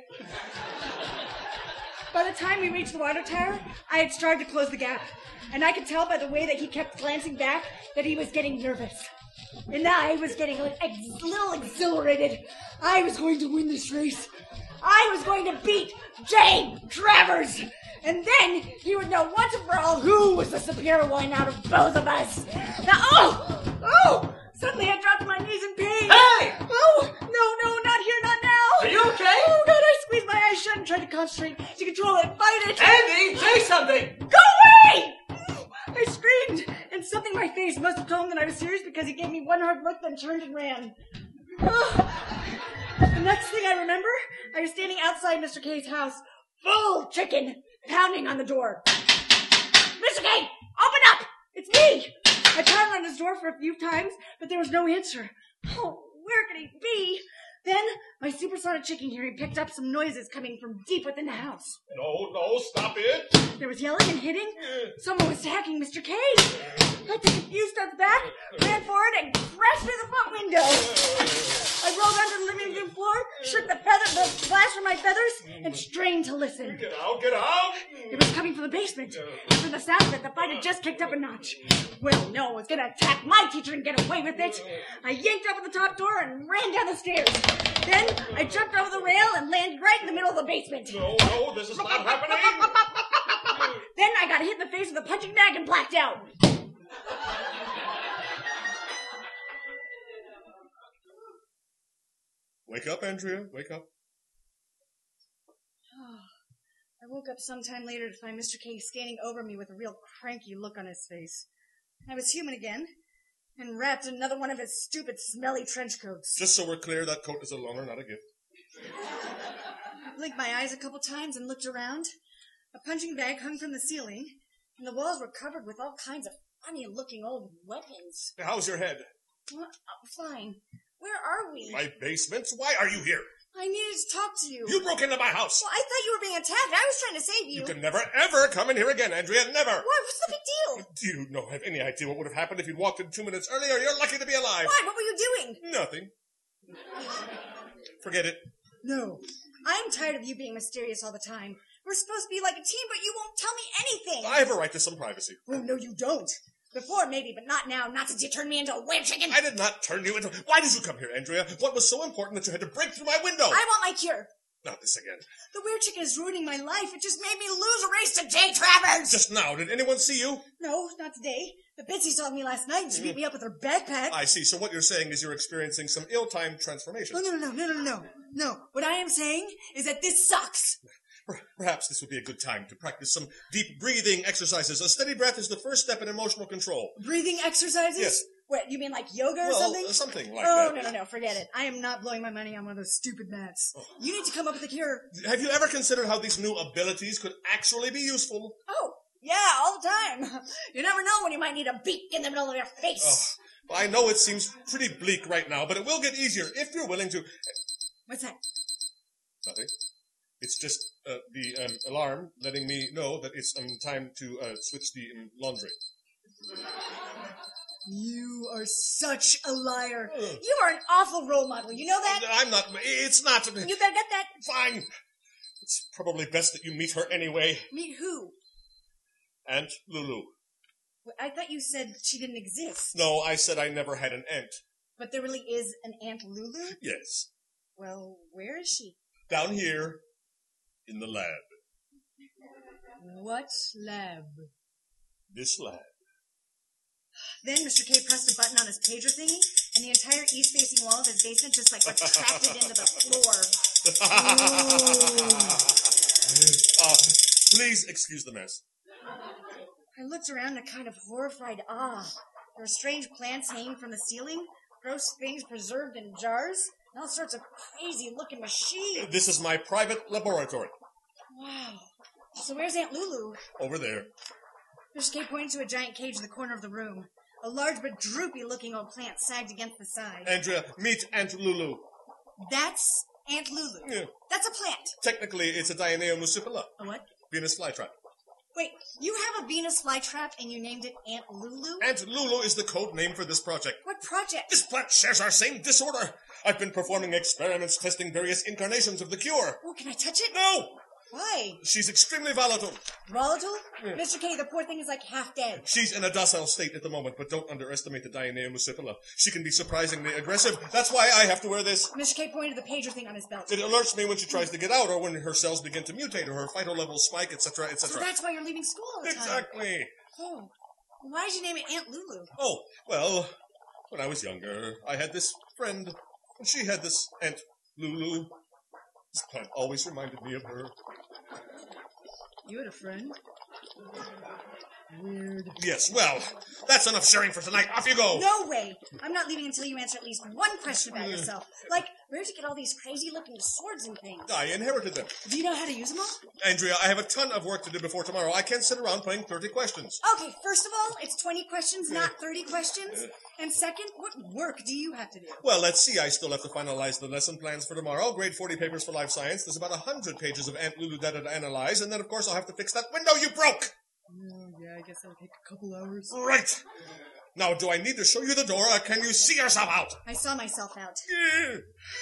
By the time we reached the water tower, I had started to close the gap, and I could tell by the way that he kept glancing back that he was getting nervous. And I was getting a little exhilarated. I was going to win this race. I was going to beat Jay Travers. And then he would know once and for all who was the superior one out of both of us. Now, oh! Oh! Suddenly I dropped to my knees in pain. Hey! Oh! No, no, not here, not now. Are you okay? Oh, God, I squeezed my eyes shut and tried to concentrate, to control it, fight it. Andy, say something! Go away! I screamed, and something in my face must have told him that I was serious because he gave me one hard look, then turned and ran. Oh. The next thing I remember, I was standing outside Mister K's house, full of chicken, pounding on the door. Mister K, open up! It's me! I pounded on his door for a few times, but there was no answer. Oh, where could he be? Then, my supersonic chicken hearing picked up some noises coming from deep within the house. No, no, stop it. There was yelling and hitting. Someone was attacking Mister K. I took a few steps back, ran forward, and crashed through the front window. I rolled onto the living room floor, shook the feather, the glass from my feathers, and strained to listen. Get out, get out. It was coming from the basement. And from the sound of it, the fight had just kicked up a notch. Well, no one was going to attack my teacher and get away with it. I yanked up at the top door and ran down the stairs. Then I jumped over the rail and landed right in the middle of the basement. No, no, this is not happening. Then I got hit in the face with a punching bag and blacked out. Wake up, Andrea. Wake up. I woke up sometime later to find Mister K standing over me with a real cranky look on his face. I was human again, and wrapped in another one of his stupid, smelly trench coats. Just so we're clear, that coat is a loaner, not a gift. I blinked my eyes a couple times and looked around. A punching bag hung from the ceiling, and the walls were covered with all kinds of funny-looking old weapons. How's your head? Well, oh, fine. Where are we? My basement? Why are you here? I needed to talk to you. You broke into my house. Well, I thought you were being attacked. I was trying to save you. You can never, ever come in here again, Andrea. Never. Why? What's the big deal? Do you not have any idea what would have happened if you'd walked in two minutes earlier? You're lucky to be alive. Why? What were you doing? Nothing. Forget it. No. I'm tired of you being mysterious all the time. We're supposed to be like a team, but you won't tell me anything. I have a right to some privacy. Oh, no, you don't. Before, maybe, but not now. Not since you turned me into a weird chicken. I did not turn you into... Why did you come here, Andrea? What was so important that you had to break through my window? I want my cure. Not this again. The weird chicken is ruining my life. It just made me lose a race to Jay Travers. Just now. Did anyone see you? No, not today. But Bitsy saw me last night and she beat me up with her backpack. I see. So what you're saying is you're experiencing some ill-timed transformations. No, no, no, no, no, no. No. What I am saying is that this sucks. Perhaps this would be a good time to practice some deep breathing exercises. A steady breath is the first step in emotional control. Breathing exercises? Yes. What, you mean like yoga or well, something? Uh, something like oh, that. Oh, no, no, no, forget it. I am not blowing my money on one of those stupid mats. Oh. You need to come up with a cure. Have you ever considered how these new abilities could actually be useful? Oh, yeah, all the time. You never know when you might need a beak in the middle of your face. Oh, I know it seems pretty bleak right now, but it will get easier if you're willing to... What's that? Nothing. It's just uh, the um, alarm letting me know that it's um, time to uh, switch the um, laundry. You are such a liar. Ugh. You are an awful role model. You know that? I'm not. It's not. You better get that. Fine. It's probably best that you meet her anyway. Meet who? Aunt Lulu. I thought you said she didn't exist. No, I said I never had an aunt. But there really is an Aunt Lulu? Yes. Well, where is she? Down here in the lab. What lab? This lab. Then Mister K pressed a button on his pager thingy, and the entire east-facing wall of his basement just, like, retracted into the floor. uh, please excuse the mess. I looked around in a kind of horrified awe. There were strange plants hanging from the ceiling, gross things preserved in jars, and all sorts of crazy-looking machines. This is my private laboratory. Wow. So where's Aunt Lulu? Over there. Mister K pointed to a giant cage in the corner of the room. A large but droopy-looking old plant sagged against the side. Andrea, meet Aunt Lulu. That's Aunt Lulu. Yeah. That's a plant. Technically, it's a Dionea muscipula. A what? Venus flytrap. Wait, you have a Venus flytrap and you named it Aunt Lulu? Aunt Lulu is the code name for this project. What project? This plant shares our same disorder. I've been performing experiments testing various incarnations of the cure. Oh, can I touch it? No! Why? She's extremely volatile. Volatile? Yeah. Mister K, the poor thing is like half dead. She's in a docile state at the moment, but don't underestimate the Dionea muscipula. She can be surprisingly aggressive. That's why I have to wear this. Mister K pointed to the pager thing on his belt. It alerts me when she tries to get out, or when her cells begin to mutate, or her phyto levels spike, et cetera, et So cetera. that's why you're leaving school all the time. Exactly. Oh. Why did you name it Aunt Lulu? Oh, well, when I was younger, I had this friend, and she had this Aunt Lulu. This plant always reminded me of her. You had a friend? Weird. Yes, well, that's enough sharing for tonight. Off you go. No way! I'm not leaving until you answer at least one question about yourself. Like, where'd you get all these crazy-looking swords and things? I inherited them. Do you know how to use them all? Andrea, I have a ton of work to do before tomorrow. I can't sit around playing thirty questions. Okay, first of all, it's twenty questions, not thirty questions. And second, what work do you have to do? Well, let's see. I still have to finalize the lesson plans for tomorrow. Grade forty papers for life science. There's about one hundred pages of Aunt Lulu data to analyze. And then, of course, I'll have to fix that window you broke. Oh, yeah, I guess that'll take a couple hours. Right. Now, do I need to show you the door, or can you see yourself out? I saw myself out. Yeah.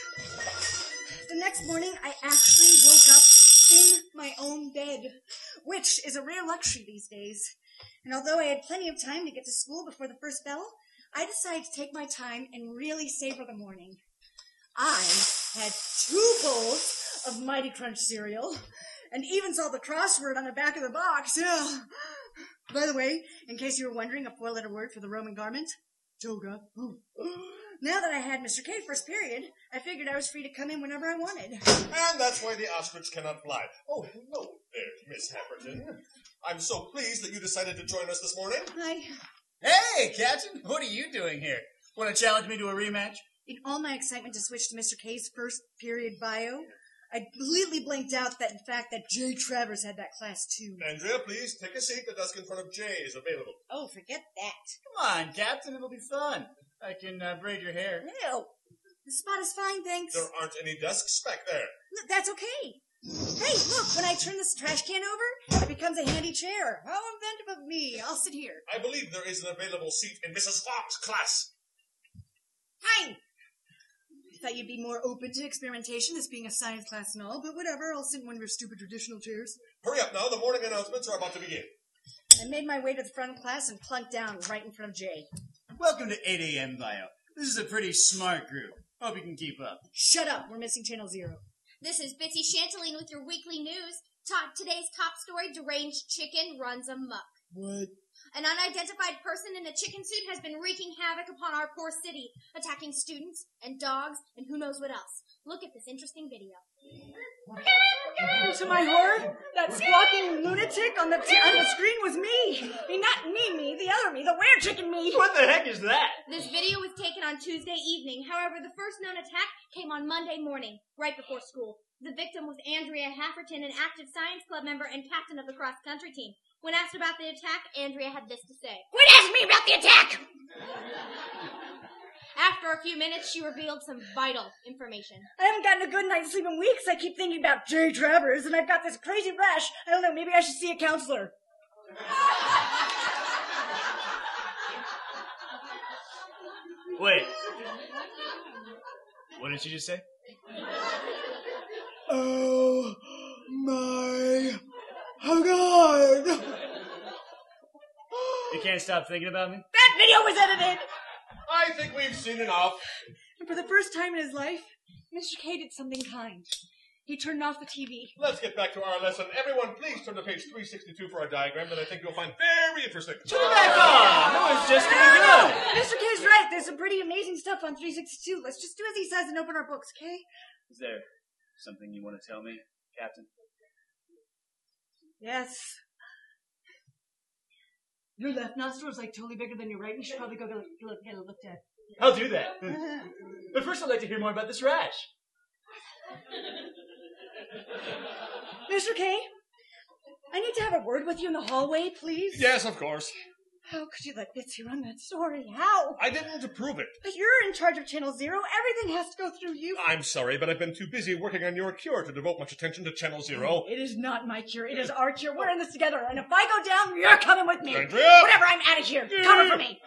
The next morning, I actually woke up in my own bed, which is a rare luxury these days. And although I had plenty of time to get to school before the first bell, I decided to take my time and really savor the morning. I had two bowls of Mighty Crunch cereal, and even saw the crossword on the back of the box. Yeah. By the way, in case you were wondering, a four-letter word for the Roman garment, toga. Now that I had Mister K first period, I figured I was free to come in whenever I wanted. And that's why the ostrich cannot fly. Oh, hello there, Miss Happerton. I'm so pleased that you decided to join us this morning. Hi. Hey, Captain, what are you doing here? Want to challenge me to a rematch? In all my excitement to switch to Mister K's first period bio, I completely blanked out that, in fact, that Jay Travers had that class, too. Andrea, please take a seat. The desk in front of Jay is available. Oh, forget that. Come on, Captain, it'll be fun. I can uh, braid your hair. No. The spot is fine, thanks. There aren't any desks back there. Look, that's okay. Hey, look, when I turn this trash can over, it becomes a handy chair. How inventive of me. I'll sit here. I believe there is an available seat in Missus Fox's class. Hi. I thought you'd be more open to experimentation, this being a science class and all, but whatever, I'll sit in one of your stupid traditional chairs. Hurry up now, the morning announcements are about to begin. I made my way to the front of class and plunked down right in front of Jay. Welcome to eight a.m. Bio. This is a pretty smart group. Hope you can keep up. Shut up, we're missing channel zero. This is Bitsy Chanteline with your weekly news. Top, today's top story, deranged chicken runs amok. What? An unidentified person in a chicken suit has been wreaking havoc upon our poor city, attacking students and dogs and who knows what else. Look at this interesting video. To my horror, that squawking lunatic on the t- on the screen was me. I mean, not me, me, the other me, the weird chicken me. What the heck is that? This video was taken on Tuesday evening. However, the first known attack came on Monday morning, right before school. The victim was Andrea Hafferton, an active science club member and captain of the cross-country team. When asked about the attack, Andrea had this to say. Quit asking me about the attack! After a few minutes, she revealed some vital information. I haven't gotten a good night's sleep in weeks. I keep thinking about Jay Travers, and I've got this crazy rash. I don't know, maybe I should see a counselor. Wait. What did she just say? Oh my God! You can't stop thinking about me? That video was edited! I I think we've seen enough. And for the first time in his life, Mister K did something kind. He turned off the T V. Let's get back to our lesson. Everyone, please turn to page three sixty-two for a diagram that I think you'll find very interesting. Turn it back on! That was just getting good. Mister K's right. There's some pretty amazing stuff on three sixty-two. Let's just do as he says and open our books, okay? Is there something you want to tell me, Captain? Yes. Your left nostril is like totally bigger than your right. You should probably go get, look, get it looked at. I'll do that. But first I'd like to hear more about this rash. Mister K, I need to have a word with you in the hallway, please. Yes, of course. How could you let Bitsy run that story? How? I didn't approve it. But you're in charge of Channel Zero. Everything has to go through you. I'm sorry, but I've been too busy working on your cure to devote much attention to Channel Zero. It is not my cure. It is our cure. We're in this together. And if I go down, you're coming with me. Andrea! Whatever, I'm out of here. Cover for me.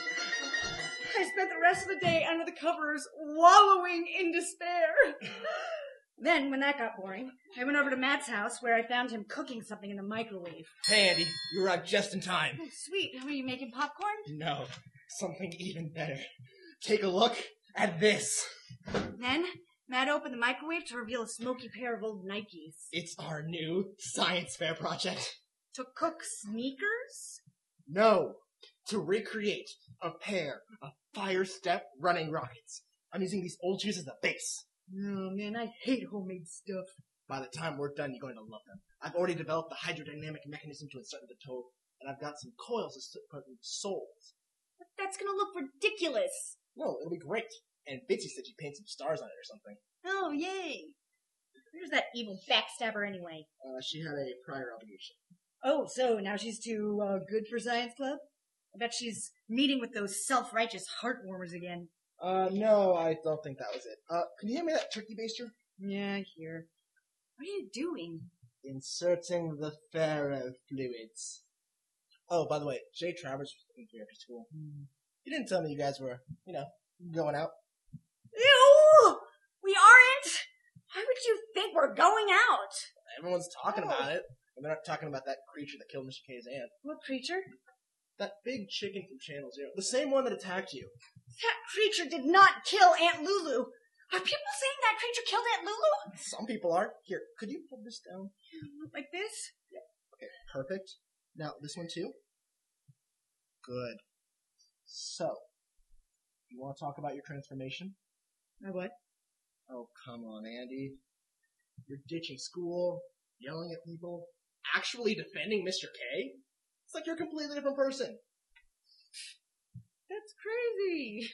I spent the rest of the day under the covers, wallowing in despair. Then, when that got boring, I went over to Matt's house, where I found him cooking something in the microwave. Hey, Andy, you arrived just in time. Oh, sweet. Were you making popcorn? No, something even better. Take a look at this. Then, Matt opened the microwave to reveal a smoky pair of old Nikes. It's our new science fair project. To cook sneakers? No, to recreate a pair of Fire Step running rockets. I'm using these old shoes as a base. Oh, man, I hate homemade stuff. By the time we're done, you're going to love them. I've already developed the hydrodynamic mechanism to insert the toe, and I've got some coils to put in soles. But that's going to look ridiculous. No, it'll be great. And Bitsy said she'd paint some stars on it or something. Oh, yay. Where's that evil backstabber anyway? Uh, she had a prior obligation. Oh, so now she's too uh, good for Science Club? I bet she's meeting with those self-righteous heartwarmers again. Uh, no, I don't think that was it. Uh, can you hand me that turkey baster? Yeah, here. What are you doing? Inserting the Pharaoh fluids. Oh, by the way, Jay Travers was looking here after school. Hmm. He didn't tell me you guys were, you know, going out. Ew! We aren't! Why would you think we're going out? Everyone's talking oh. about it. And they're not talking about that creature that killed Mister K's aunt. What creature? That big chicken from Channel Zero. The same one that attacked you. That creature did not kill Aunt Lulu. Are people saying that creature killed Aunt Lulu? Some people are. Here, could you pull this down? Like this? Yeah. Okay, perfect. Now, this one too. Good. So, you want to talk about your transformation? My what? Oh, come on, Andy. You're ditching school, yelling at people, actually defending Mister K? It's like you're a completely different person. That's crazy.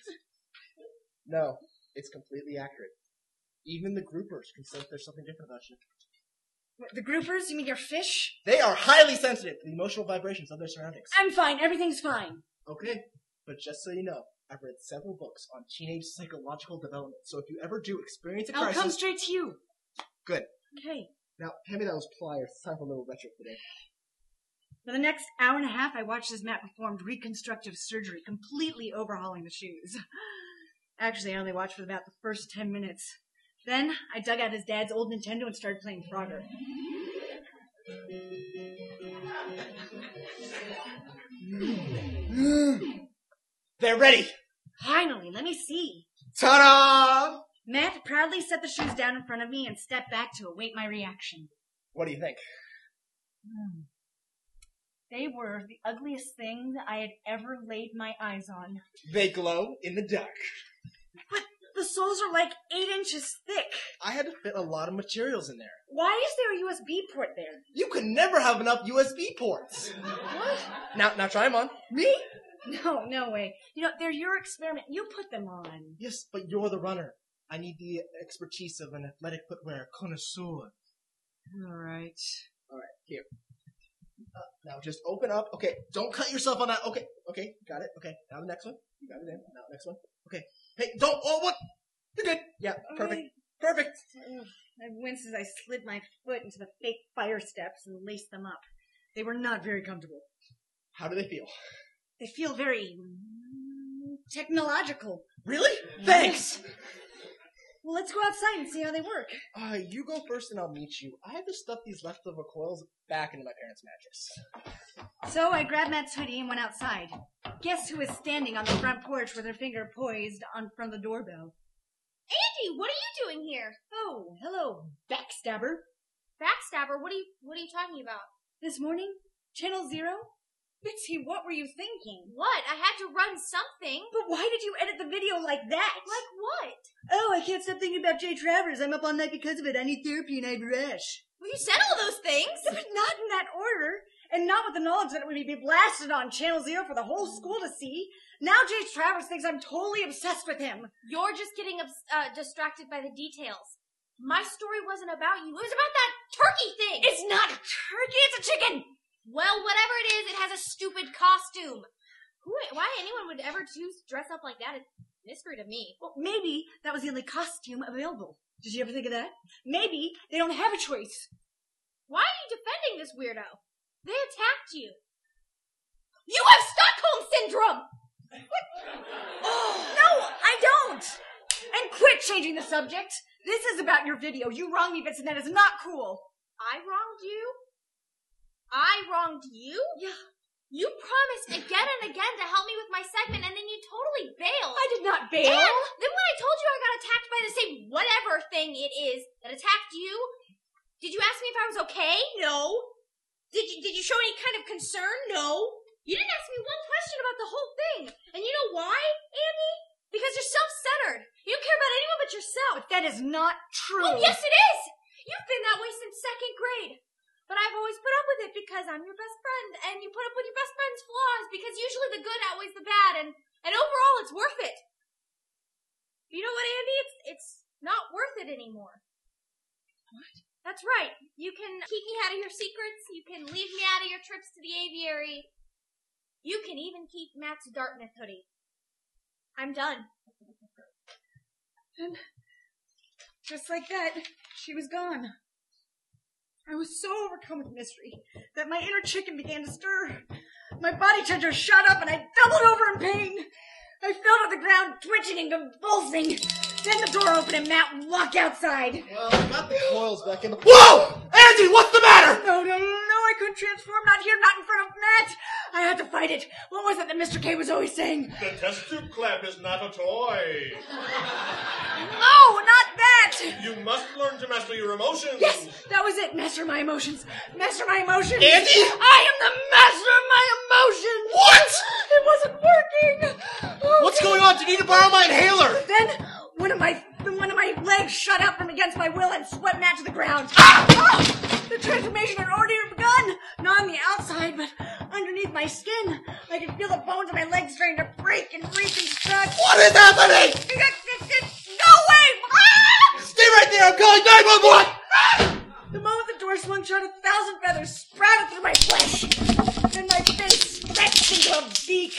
No, it's completely accurate. Even the groupers can sense there's something different about you. What, the groupers? You mean your fish? They are highly sensitive to the emotional vibrations of their surroundings. I'm fine. Everything's fine. Okay, but just so you know, I've read several books on teenage psychological development, so if you ever do experience a crisis... I'll come straight to you. Good. Okay. Now, hand me those pliers. It's time for a little retro today. For the next hour and a half, I watched as Matt performed reconstructive surgery, completely overhauling the shoes. Actually, I only watched for about the first ten minutes. Then, I dug out his dad's old Nintendo and started playing Frogger. They're ready! Finally, let me see. Ta-da! Matt proudly set the shoes down in front of me and stepped back to await my reaction. What do you think? Hmm. They were the ugliest thing I had ever laid my eyes on. They glow in the dark. But the soles are like eight inches thick. I had to fit a lot of materials in there. Why is there a U S B port there? You can never have enough U S B ports. What? Now, now try them on. Me? No, no way. You know, they're your experiment. You put them on. Yes, but you're the runner. I need the expertise of an athletic footwear connoisseur. All right. All right, here. Uh, now just open up. Okay, don't cut yourself on that. Okay, okay, got it. Okay, now the next one. You got it in. Now the next one. Okay. Hey, don't. Oh, what? You're good. Yeah, perfect. Okay. Perfect. Ugh, I winced as I slid my foot into the fake fire steps and laced them up. They were not very comfortable. How do they feel? They feel very mm, technological. Really? Thanks. Well, let's go outside and see how they work. Uh, you go first and I'll meet you. I have to stuff these leftover coils back into my parents' mattress. So I grabbed Matt's hoodie and went outside. guess who is standing on the front porch with her finger poised on from the doorbell? Andy, what are you doing here? Oh, hello, backstabber. Backstabber? What are you, what are you talking about? This morning, Channel Zero? Bitsy, what were you thinking? What? I had to run something. But why did you edit the video like that? Like what? Oh, I can't stop thinking about Jay Travers. I'm up all night because of it. I need therapy and I have a rash. Well, you said all those things. But not in that order. And not with the knowledge that it would be blasted on Channel Zero for the whole school to see. Now Jay Travers thinks I'm totally obsessed with him. You're just getting uh, distracted by the details. My story wasn't about you. It was about that turkey thing. It's not a turkey, it's a chicken. Well, whatever it is, it has a stupid costume. Who? Why anyone would ever choose to dress up like that is mystery to me. Well, maybe that was the only costume available. Did you ever think of that? Maybe they don't have a choice. Why are you defending this weirdo? They attacked you. You have Stockholm Syndrome! Oh, no, I don't! And quit changing the subject. This is about your video. You wronged me, Vince, and that is not cool. I wronged you? I wronged you? Yeah. You promised again and again to help me with my segment, and then you totally bailed. I did not bail. And then when I told you I got attacked by the same whatever thing it is that attacked you, did you ask me if I was okay? No. Did you, did you show any kind of concern? No. You didn't ask me one question about the whole thing. And you know why, Andy? Because you're self-centered. You don't care about anyone but yourself. But that is not true. Oh, yes it is. You've been that way since second grade. But I've always put up with it because I'm your best friend, and you put up with your best friend's flaws because usually the good outweighs the bad, and, and overall it's worth it. You know what, Andy? It's it's not worth it anymore. What? That's right. You can keep me out of your secrets. You can leave me out of your trips to the aviary. You can even keep Matt's Dartmouth hoodie. I'm done. And just like that, she was gone. I was so overcome with mystery that my inner chicken began to stir. My body temperature shot up and I doubled over in pain. I fell to the ground, twitching and convulsing. Then the door opened and Matt walked outside. Well, I got the coils back in the... Whoa! Andy, what's the matter? No, no, no, no, I couldn't transform. Not here, not in front of Matt. I had to fight it. What was it that Mister K was always saying? The test tube clamp is not a toy. No, not that. You must learn to master your emotions. Yes, that was it. Master my emotions. Master my emotions. Andy? I am the master of my emotions. What? It wasn't working. Oh, What's going on? Do you need to borrow my inhaler? Then one of my one of my legs shot out from against my will and swept Matt to the ground. Ah! Oh, the transformation had already begun. Not on the outside, but underneath my skin. I could feel the bones of my legs starting to break and reconstruct. What is happening? Go away! Ah! Stay right there. I'm calling nine one one. Ah! The moment the door swung shut, a thousand feathers sprouted through my flesh. Then my face stretched into a beak.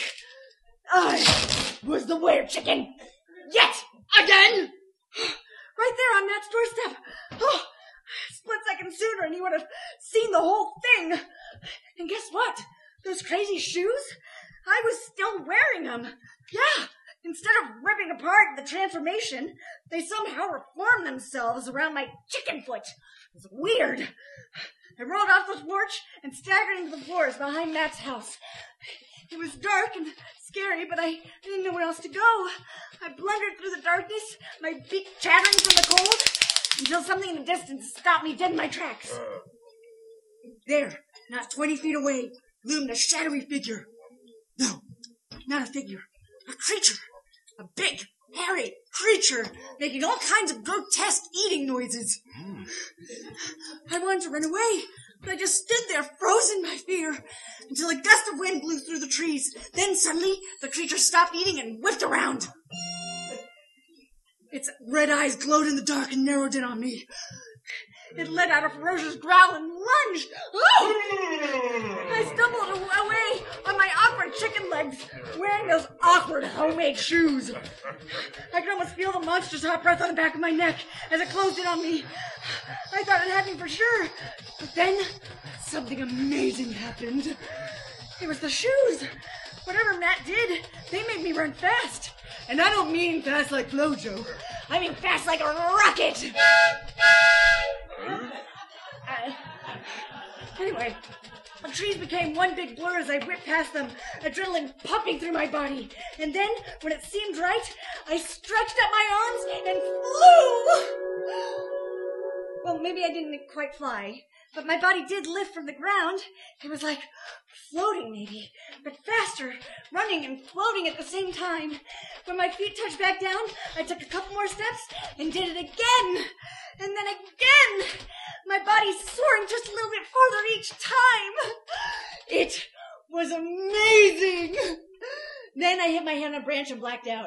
I was the were chicken. Yet again! Right there on Matt's doorstep. Oh, a split second sooner and he would have seen the whole thing. And guess what? Those crazy shoes? I was still wearing them. Yeah. Instead of ripping apart the transformation, they somehow reformed themselves around my chicken foot. It was weird. I rolled off the porch and staggered into the floors behind Matt's house. It was dark and scary, but I didn't know where else to go. I blundered through the darkness, my beak chattering from the cold, until something in the distance stopped me dead in my tracks. There, not twenty feet away, loomed a shadowy figure. No, not a figure. A creature. A big, hairy creature making all kinds of grotesque eating noises. Mm. I wanted to run away, but I just stood there frozen by fear until a gust of wind blew through the trees. Then suddenly, the creature stopped eating and whipped around. Its red eyes glowed in the dark and narrowed in on me. It let out a ferocious growl and lunged. Oh! I stumbled away on my awkward chicken legs, wearing those awkward homemade shoes. I could almost feel the monster's hot breath on the back of my neck as it closed in on me. I thought it had me for sure. But then, something amazing happened. It was the shoes. Whatever Matt did, they made me run fast. And I don't mean fast like Flojo. I mean fast like a rocket. Uh, anyway, The trees became one big blur as I whipped past them, adrenaline pumping through my body. And then, when it seemed right, I stretched out my arms and flew! Well, maybe I didn't quite fly, but my body did lift from the ground. It was like floating, maybe, but faster, running and floating at the same time. When my feet touched back down, I took a couple more steps and did it again. And then again. My body soaring just a little bit farther each time. It was amazing. Then I hit my head on a branch and blacked out.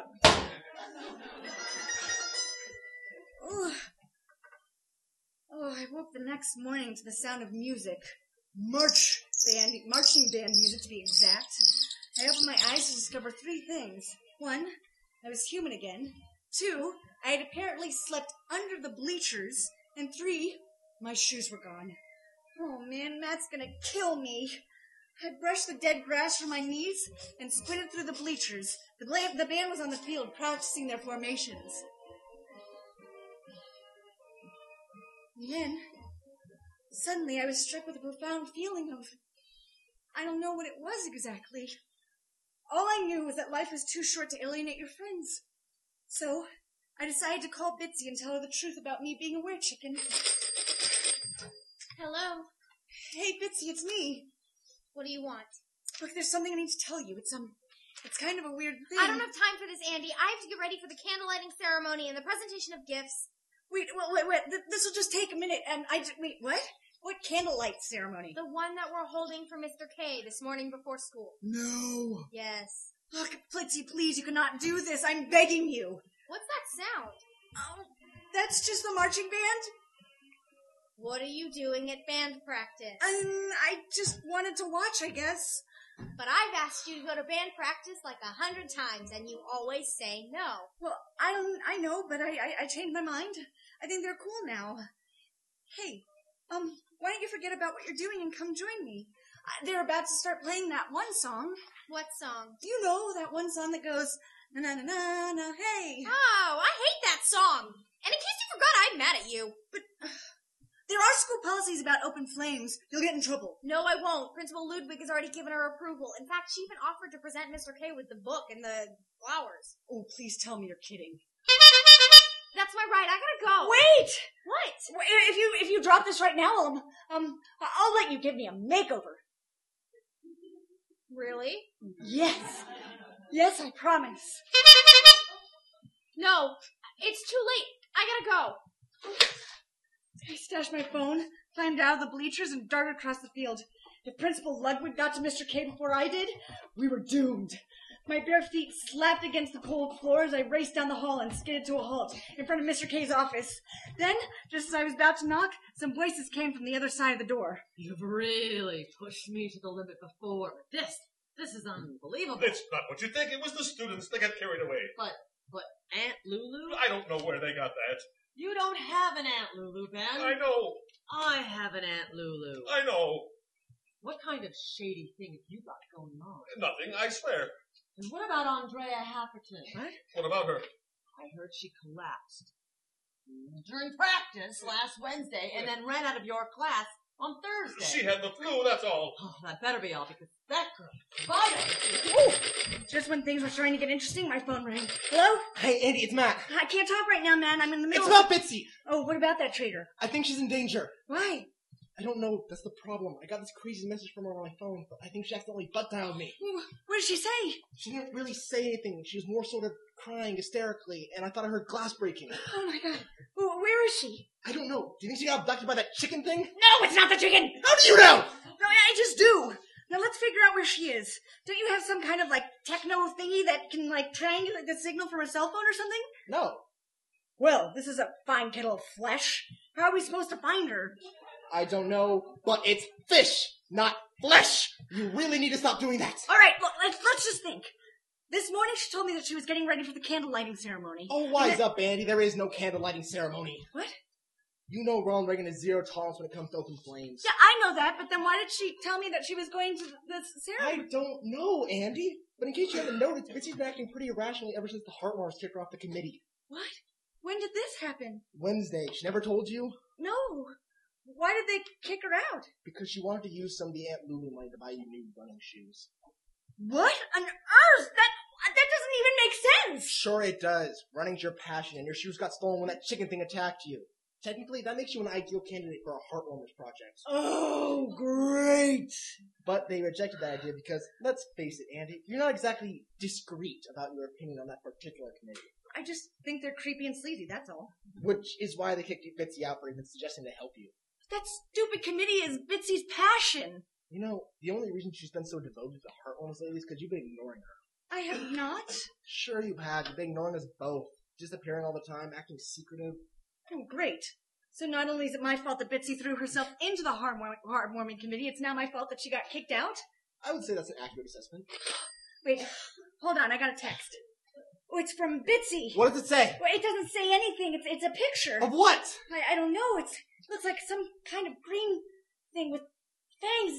Oh. Oh, I woke the next morning to the sound of music. March band, marching band music to be exact. I opened my eyes to discover three things. One, I was human again. Two, I had apparently slept under the bleachers. And three, my shoes were gone. Oh man, Matt's gonna kill me. I brushed the dead grass from my knees and squinted through the bleachers. The, bla- the band was on the field practicing their formations. And then, suddenly I was struck with a profound feeling of, I don't know what it was exactly. All I knew was that life was too short to alienate your friends. So, I decided to call Bitsy and tell her the truth about me being a were-chicken. Hello. Hey, Bitsy, it's me. What do you want? Look, there's something I need to tell you. It's, um, it's kind of a weird thing. I don't have time for this, Andy. I have to get ready for the candle lighting ceremony and the presentation of gifts. Wait, wait, wait, wait. Th- this will just take a minute. And I j- wait, what? What candlelight ceremony? The one that we're holding for Mister K this morning before school. No. Yes. Look, Blitzy, please, you cannot do this. I'm begging you. What's that sound? Oh, that's just the marching band. What are you doing at band practice? Um, I just wanted to watch, I guess. But I've asked you to go to band practice like a hundred times, and you always say no. Well, I don't, I know, but I, I, I changed my mind. I think they're cool now. Hey, um, why don't you forget about what you're doing and come join me? Uh, they're about to start playing that one song. What song? You know, that one song that goes, na na na na na, hey. Oh, I hate that song. And in case you forgot, I'm mad at you. But uh, there are school policies about open flames. You'll get in trouble. No, I won't. Principal Ludwig has already given her approval. In fact, she even offered to present Mister K with the book and the flowers. Oh, please tell me you're kidding. That's my ride. I gotta go. Wait! What? If you if you drop this right now, um, um, I'll let you give me a makeover. Really? Yes. Yes, I promise. No, it's too late. I gotta go. I stashed my phone, climbed out of the bleachers, and darted across the field. If Principal Ludwig got to Mister K before I did, we were doomed. My bare feet slapped against the cold floor as I raced down the hall and skidded to a halt in front of Mister K's office. Then, just as I was about to knock, some voices came from the other side of the door. You've really pushed me to the limit before. This, this is unbelievable. It's not what you think. It was the students. They got carried away. But, but Aunt Lulu? I don't know where they got that. You don't have an Aunt Lulu, Ben. I know. I have an Aunt Lulu. I know. What kind of shady thing have you got going on? Nothing, I swear. And what about Andrea Hafferton? What? What about her? I heard she collapsed during practice last Wednesday and then ran out of your class on Thursday. She had the flu, that's all. Oh, that better be all, because that girl, Violet. Ooh! Just when things were starting to get interesting, my phone rang. Hello? Hey, Andy, it's Matt. I can't talk right now, man. I'm in the middle It's about Bitsy. Oh, what about that traitor? I think she's in danger. Why? I don't know. That's the problem. I got this crazy message from her on my phone, but I think she accidentally butt dialed me. What did she say? She didn't really say anything. She was more sort of crying hysterically, and I thought I heard glass breaking. Oh, my God. Wh- Where is she? I don't know. Do you think she got abducted by that chicken thing? No, it's not the chicken! How do you know? No, I just do. Now let's figure out where she is. Don't you have some kind of, like, techno thingy that can, like, triangulate the signal from her cell phone or something? No. Well, this is a fine kettle of flesh. How are we supposed to find her? I don't know, but it's fish, not flesh. You really need to stop doing that. All right, look, let's, let's just think. This morning she told me that she was getting ready for the candle lighting ceremony. Oh, wise up, Andy. There is no candle lighting ceremony. What? You know Ronald Reagan has zero tolerance when it comes to open flames. Yeah, I know that, but then why did she tell me that she was going to the ceremony? I don't know, Andy. But in case you haven't noticed, Bitsy's been acting pretty irrationally ever since the Heartworms kicked her off the committee. What? When did this happen? Wednesday. She never told you? No. Why Why did they kick her out? Because she wanted to use some of the Aunt Lulu money to buy you new running shoes. What on earth? That that doesn't even make sense. Sure it does. Running's your passion, and your shoes got stolen when that chicken thing attacked you. Technically, that makes you an ideal candidate for a Heartwarmers project. Oh, great. But they rejected that idea because, let's face it, Andy, you're not exactly discreet about your opinion on that particular committee. I just think they're creepy and sleazy, that's all. Which is why they kicked Bitsy out for even suggesting to help you. That stupid committee is Bitsy's passion. You know, the only reason she's been so devoted to Heartwarmers lately is because you've been ignoring her. I have not. Sure you have. You've been ignoring us both. Disappearing all the time, acting secretive. Oh, great. So not only is it my fault that Bitsy threw herself into the heartwarming, heartwarming committee, it's now my fault that she got kicked out? I would say that's an accurate assessment. Wait, hold on, I got a text. Oh, it's from Bitsy. What does it say? Well, it doesn't say anything. It's it's a picture. Of what? I, I don't know. It's, it looks like some kind of green thing with fangs.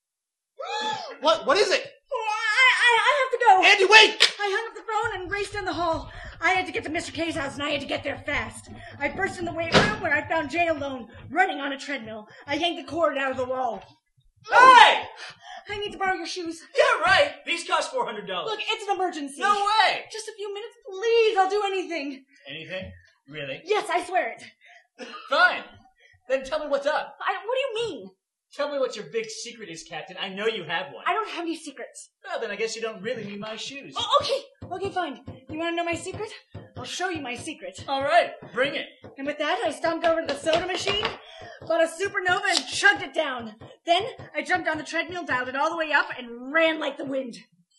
What? What is it? Oh, I, I, I have to go. Andy, wait! I hung up the phone and raced down the hall. I had to get to Mister K's house, and I had to get there fast. I burst in the weight room where I found Jay alone, running on a treadmill. I yanked the cord out of the wall. Hey! I need to borrow your shoes. Yeah, right. These cost four hundred dollars. Look, it's an emergency. No way! Just a few minutes, please. I'll do anything. Anything? Really? Yes, I swear it. Fine. Then tell me what's up. I, what do you mean? Tell me what your big secret is, Captain. I know you have one. I don't have any secrets. Well, then I guess you don't really need my shoes. Oh, okay. Okay, fine. You want to know my secret? I'll show you my secret. All right, bring it. And with that, I stomped over to the soda machine, bought a supernova, and chugged it down. Then I jumped on the treadmill, dialed it all the way up, and ran like the wind.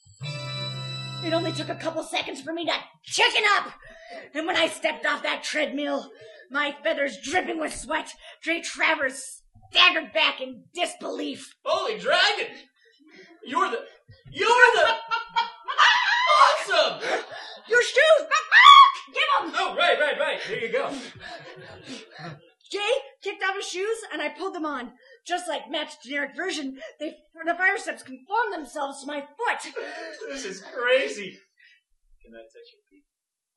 It only took a couple seconds for me to chicken up. And when I stepped off that treadmill, my feathers dripping with sweat, Dre Travers staggered back in disbelief. Holy dragon! You're the... You're the... Awesome! Your shoes! Give them! Oh, right, right, right. Here you go. Jay kicked off his shoes, and I pulled them on. Just like Matt's generic version, they, the fire steps conformed themselves to my foot. This is crazy. Can I touch your feet?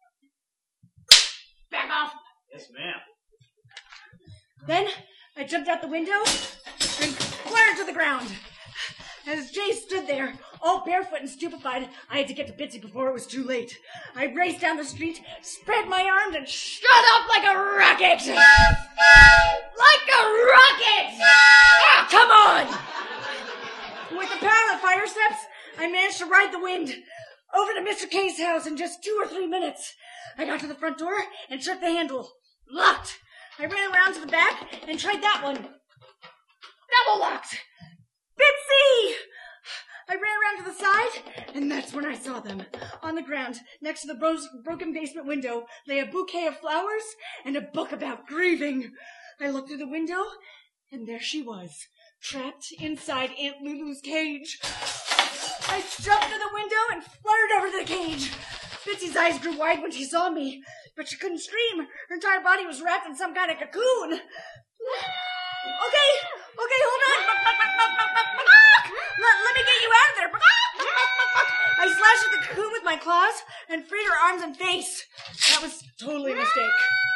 Back off! Yes, ma'am. Then I jumped out the window and clattered to the ground. As Jay stood there, all barefoot and stupefied, I had to get to Bitsy before it was too late. I raced down the street, spread my arms, and shot up like a rocket! Like a rocket! Ah, come on! With the power of the fire steps, I managed to ride the wind over to Mister K's house in just two or three minutes. I got to the front door and shook the handle. Locked! I ran around to the back and tried that one. Double locked! Bitsy! I ran around to the side, and that's when I saw them. On the ground, next to the bro- broken basement window, lay a bouquet of flowers and a book about grieving. I looked through the window, and there she was, trapped inside Aunt Lulu's cage. I jumped to the window and fluttered over to the cage. Bitsy's eyes grew wide when she saw me, but she couldn't scream. Her entire body was wrapped in some kind of cocoon. Okay, okay, hold on. Let, let me get you out of there. I slashed at the cocoon with my claws and freed her arms and face. That was totally a mistake.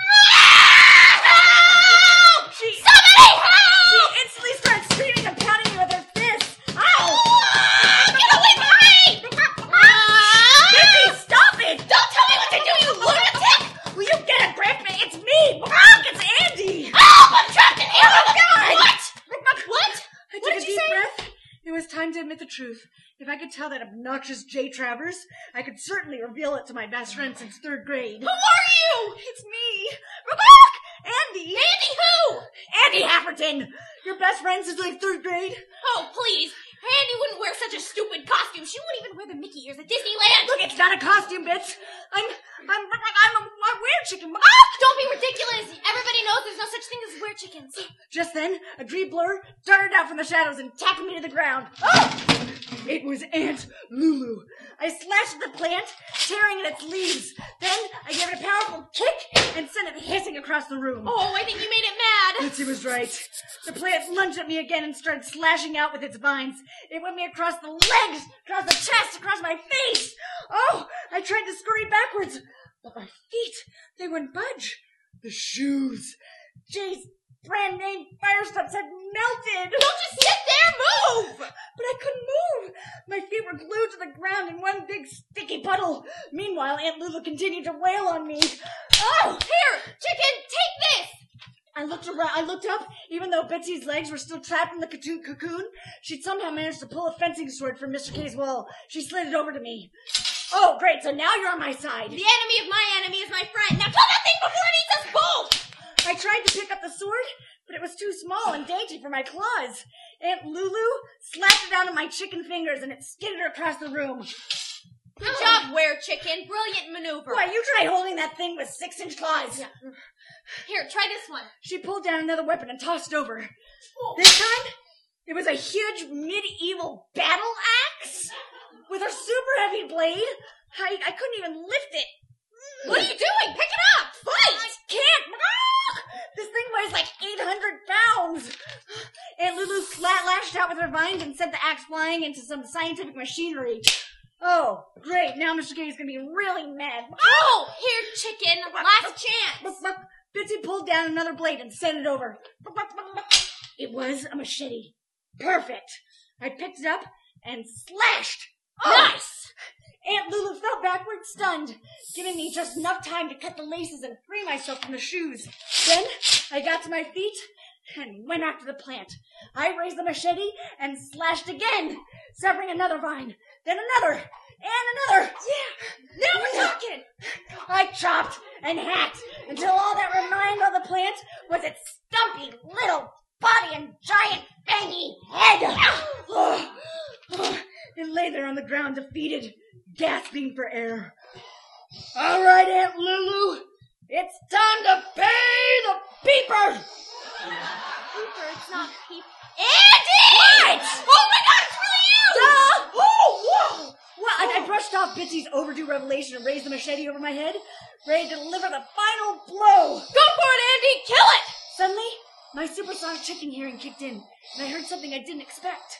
She, Somebody help! She instantly started screaming and pounding me with her fists. Ow! Get away from me! Bitsy, stop it! Don't tell me what to do, you lunatic! Will you get a grip? It's me! It's Andy! Help! I'm trapped in here! Oh, God! What? What? I took What a did you deep say? breath. It was time to admit the truth. If I could tell that obnoxious Jay Travers, I could certainly reveal it to my best friend since third grade. Who are you? It's me! Andy! Andy who? Andy Hafferton! Your best friend since like third grade? Oh, please. Andy wouldn't wear such a stupid costume. She wouldn't even wear the Mickey ears at Disneyland. Look, it's not a costume, bitch. I'm, I'm, I'm a, a weird chicken. Ah, don't be ridiculous. Everybody knows there's no such thing as weird chickens. Just then, a green blur darted out from the shadows and tapped me to the ground. Oh! It was Aunt Lulu. I slashed at the plant, tearing at its leaves. Then I gave it a powerful kick and sent it hissing across the room. Oh, I think you made it mad. Bitsy was right. The plant lunged at me again and started slashing out with its vines. It went me across the legs, across the chest, across my face. Oh, I tried to scurry backwards, but my feet, they wouldn't budge. The shoes. Jay's brand name fire steps had melted. Don't just sit there, move! But I couldn't move. My feet were glued to the ground in one big sticky puddle. Meanwhile, Aunt Lulu continued to wail on me. Oh! Here, chicken, take this! I looked around, I looked up, even though Betsy's legs were still trapped in the cocoon, cocoon, she'd somehow managed to pull a fencing sword from Mister K's wall. She slid it over to me. Oh, great, so now you're on my side. The enemy of my enemy is my friend. Now kill that thing before it eats us both! I tried to pick up the sword, but it was too small and dainty for my claws. Aunt Lulu slapped it onto my chicken fingers and it skidded across the room. Good job, were-chicken. Brilliant maneuver. Why, you try holding that thing with six-inch claws. Yeah. Here, try this one. She pulled down another weapon and tossed over. Oh. This time, it was a huge medieval battle axe with a super heavy blade. I, I couldn't even lift it. What are you doing? Pick it up! Fight! I can't! This thing weighs like eight hundred pounds! Aunt Lulu flat lashed out with her vines and sent the axe flying into some scientific machinery. Oh, great. Now Mister K is going to be really mad. Oh! Here, chicken. Last chance. Bitsy pulled down another blade and sent it over. It was a machete. Perfect. I picked it up and slashed. Oh. Nice! Aunt Lulu fell backward, stunned, giving me just enough time to cut the laces and free myself from the shoes. Then I got to my feet and went after the plant. I raised the machete and slashed again, severing another vine, then another, and another. Yeah, now we're talking. I chopped and hacked until all that remained of the plant was its stumpy little body and giant fangy head. It lay there on the ground, defeated, gasping for air. All right, Aunt Lulu, it's time to pay the peeper. Peeper, it's not peep. Andy! What? Oh my God, it's really you! Uh, oh, whoa! Well, I, I brushed off Bitsy's overdue revelation and raised the machete over my head, ready to deliver the final blow. Go for it, Andy! Kill it! Suddenly, my supersonic chicken hearing kicked in, and I heard something I didn't expect.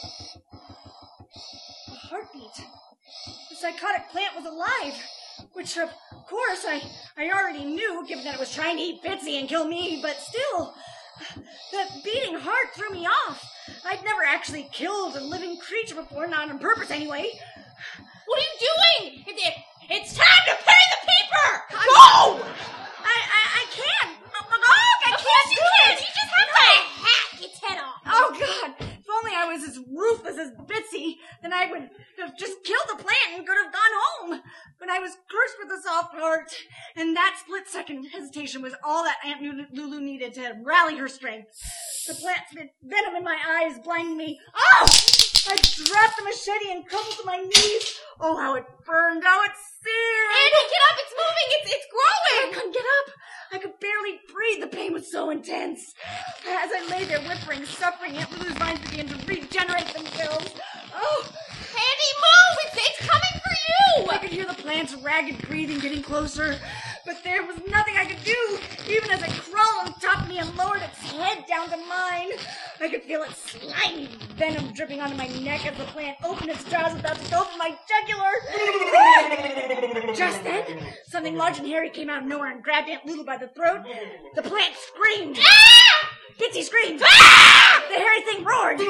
A heartbeat. The psychotic plant was alive, which, of course, I, I already knew, given that it was trying to eat Bitsy and kill me, but still, that beating heart threw me off. I'd never actually killed a living creature before, not on purpose anyway. What are you doing? It, it, it's time to pay the peeper! Go! I, I, I can't. Oh, I of can't course you do can. it. You just have to hack its head off. Oh, God. If only I was as ruthless as Bitsy, then I would have just killed the plant and could have gone home. But I was cursed with a soft heart, and that split-second hesitation was all that Aunt Lulu needed to rally her strength. The plant spit venom in my eyes, blinding me. Oh! I dropped the machete and crumbled to my knees. Oh, how it burned. How it seared. Andy, get up. It's moving. It's, it's growing. I couldn't get up. I could barely breathe. The pain was so intense. As I lay there whimpering, suffering, Aunt Lulu's vines began to regenerate themselves. Oh! Andy, move! It's, it's coming for you! I could hear the plant's ragged breathing getting closer, but there was nothing I could do, even as it crawled on top of me and lowered its head down to mine. I could feel its slimy venom dripping onto my neck as the plant opened its jaws about to go for my jugular. Just then, something large and hairy came out of nowhere and grabbed Aunt Lulu by the throat. The plant screamed. Ah! Bitsy screamed. Ah! The hairy thing roared.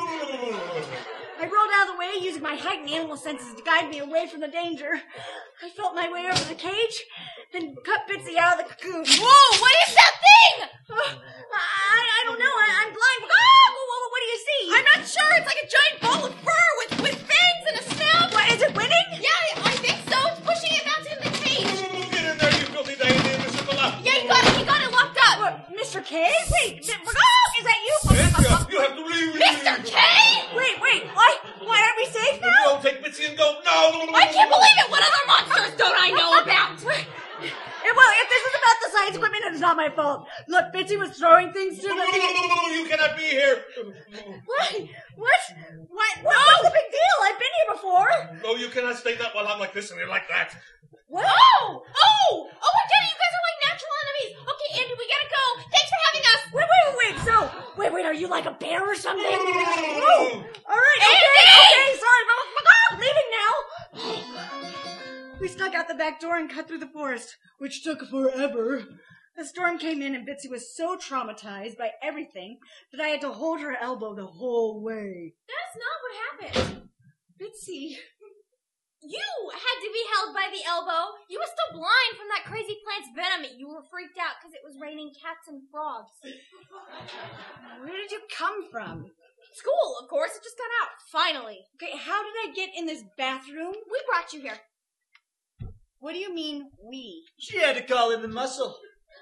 I rolled out of the way, using my heightened animal senses to guide me away from the danger. I felt my way over the cage and cut Bitsy out of the cocoon. Whoa, what is that thing? Uh, I, I don't know. I, I'm blind. Oh, what, what do you see? I'm not sure. It's like a giant ball of fur with, with fangs and a snout. What, is it winning? Yeah, I think so. It's pushing it back into the cage. Get in there, you filthy dainty, Mister Malak. Yeah, he got it. He got it locked up. What, Mister K? Wait, oh, is that you? Yes, you have to leave. Mister K? Wait, wait, what? Why aren't we safe now? No, take Bitsy and go. No. I can't believe it. What other monsters don't I know about? Well, if this is about the science equipment, it's not my fault. Look, Bitsy was throwing things to the... You cannot be here. What? What? What? No! What's the big deal? I've been here before. No, you cannot stay that while I'm like this and you're like that. What? Oh! Oh! Oh, I get it. You guys are like natural enemies. Okay, Andy, we gotta go. Thanks for having us. Wait, wait, wait. So, wait, wait, are you like a bear or something? Oh, all right. Andy! Okay, okay, sorry. I'm leaving now. We snuck out the back door and cut through the forest, which took forever. The storm came in and Bitsy was so traumatized by everything that I had to hold her elbow the whole way. That's not what happened. Bitsy. You had to be held by the elbow. You were still blind from that crazy plant's venom. You were freaked out because it was raining cats and frogs. Where did you come from? School, of course. It just got out. Finally. Okay, how did I get in this bathroom? We brought you here. What do you mean, we? She had to call in the muscle.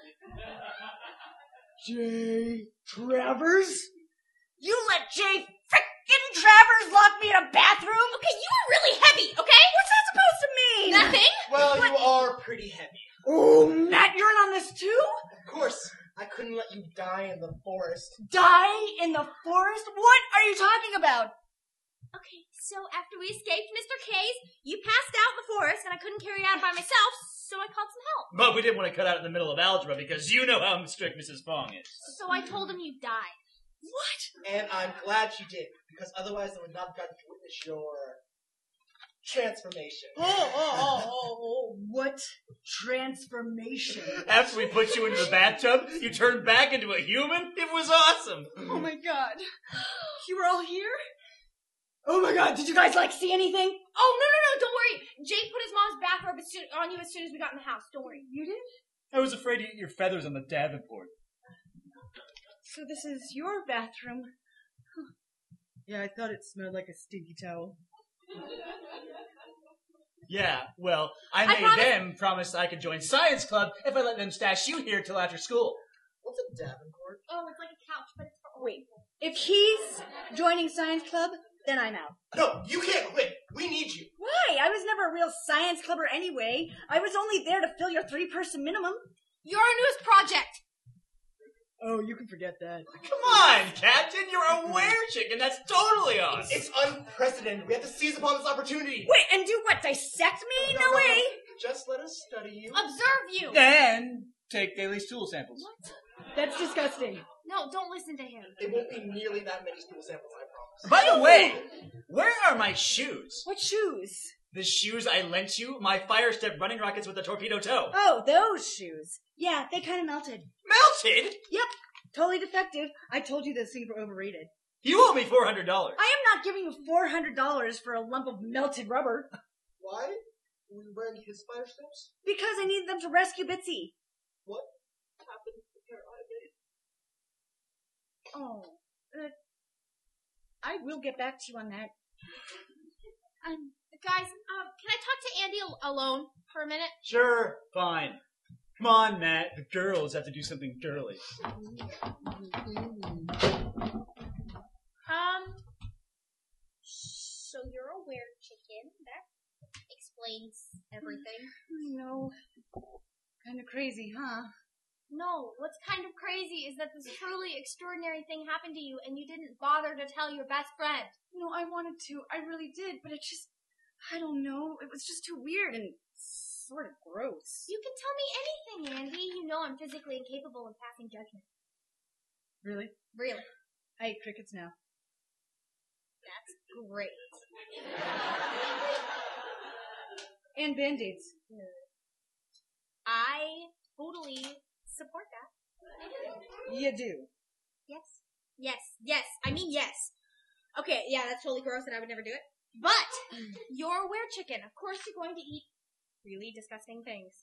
Jay Travers? You let Jay frickin' Travers lock me in a bathroom? Okay, you were really heavy, okay? What's that supposed to mean? Nothing. Well, What? you are pretty heavy. Oh, Matt, you're in on this too? Of course, I couldn't let you die in the forest. Die in the forest? What are you talking about? Okay, so after we escaped Mister K's, you passed out in the forest, and I couldn't carry it out by myself, so I called some help. But we didn't want to cut out in the middle of algebra because you know how strict Missus Fong is. So I told him you died. What? And I'm glad you did, because otherwise I would not have gotten to witness your transformation. Oh, oh, oh, oh, oh, what transformation? After we put you into the bathtub, you turned back into a human? It was awesome! Oh my god. You were all here? Oh my god, did you guys, like, see anything? Oh, no, no, no, don't worry. Jake put his mom's bathrobe as soon, on you as soon as we got in the house. Don't worry. You did? I was afraid to eat your feathers on the Davenport. So this is your bathroom. Huh. Yeah, I thought it smelled like a stinky towel. Yeah, well, I I made promise- them promise I could join science club if I let them stash you here till after school. What's a Davenport? Oh, it's like a couch, but it's for Wait, if he's joining science club, then I'm out. No, you can't quit. We need you. Why? I was never a real science clubber anyway. I was only there to fill your three-person minimum. You're our newest project. Oh, you can forget that. Come on, Captain, you're a were-chicken. That's totally awesome. It's unprecedented. We have to seize upon this opportunity. Wait, and do what? Dissect me? No, way. Just let us study you. Observe you. And take daily stool samples. That's disgusting. No, don't listen to him. It won't be nearly that many stool samples, I promise. By the way, where are my shoes? What shoes? The shoes I lent you? My fire step running rockets with the torpedo toe. Oh, those shoes. Yeah, they kind of melted. Melted? Yep, totally defective. I told you those things were overrated. You owe me four hundred dollars. I am not giving you four hundred dollars for a lump of melted rubber. Why? We wearing his fire steps? Because I need them to rescue Bitsy. What happened with your eye? Oh, uh, I will get back to you on that. Um, guys, um, can I talk to Andy al- alone for a minute? Sure, fine. Come on, Matt. The girls have to do something girly. Um, so you're a weird chicken. That explains everything. I know. Kind of crazy, huh? No, what's kind of crazy is that this truly extraordinary thing happened to you and you didn't bother to tell your best friend. No, I wanted to. I really did, but it just, I don't know. It was just too weird and sort of gross. You can tell me anything, Andy. You know I'm physically incapable of passing judgment. Really? Really. I eat crickets now. That's great. And Band-Aids. I totally support that. You do. Yes. Yes. Yes. I mean, yes. Okay, yeah, that's totally gross and I would never do it. But, you're a were-chicken. Of course you're going to eat really disgusting things.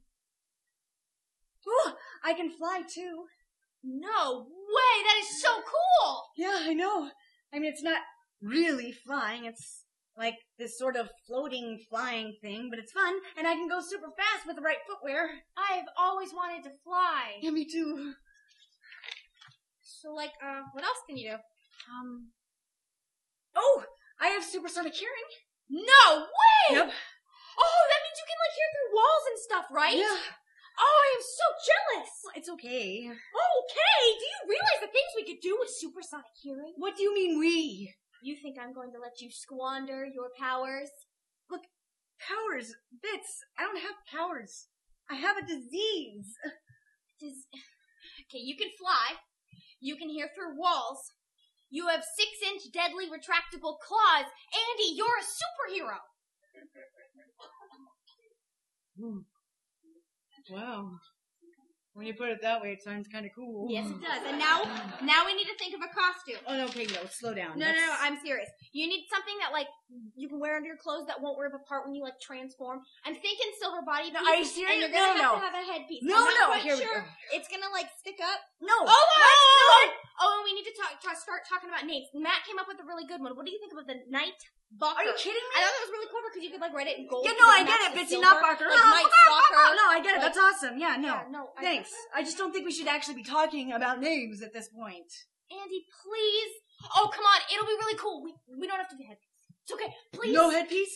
Ooh, I can fly too. No way! That is so cool! Yeah, I know. I mean, it's not really flying. It's like this sort of floating flying thing, but it's fun, and I can go super fast with the right footwear. I've always wanted to fly. Yeah, me too. So, like, uh, what else can you do? Um. Oh, I have supersonic hearing. No way! Yep. Oh, that means you can, like, hear through walls and stuff, right? Yeah. Oh, I am so jealous! It's okay. Okay, do you realize the things we could do with supersonic hearing? What do you mean we? You think I'm going to let you squander your powers? Look, powers, Bits. I don't have powers. I have a disease. Does... Okay, you can fly. You can hear through walls. You have six-inch deadly retractable claws. Andy, you're a superhero. Hmm. Wow. When you put it that way, it sounds kind of cool. Yes, it does. And now, now we need to think of a costume. Oh, no, okay, no, slow down. No, no, That's- no, I'm serious. You need something that, like, you can wear under your clothes that won't rip apart when you, like, transform. I'm thinking silver body piece. No, are you serious? And you're gonna No, have no. to have a headpiece. No, I'm not no, quite here we sure go. it's gonna, like, stick up. No. Oh, what? Oh, and we need to talk, talk, start talking about names. Matt came up with a really good one. What do you think about the Night Bucker? Are you kidding me? I thought that was really clever because you could, like, write it in gold. Yeah, and no, then I get match it, the Bitsy silver, Nutbarker. Like, Night Stalker. No, I get it. That's awesome. Yeah, no. Yeah, no, I- Thanks. I just don't think we should actually be talking about names at this point. Andy, please. Oh, come on. It'll be really cool. We we don't have to do headpiece. It's okay. Please. No headpiece?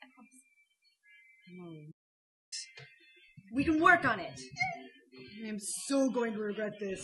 No. We can work on it. I am so going to regret this.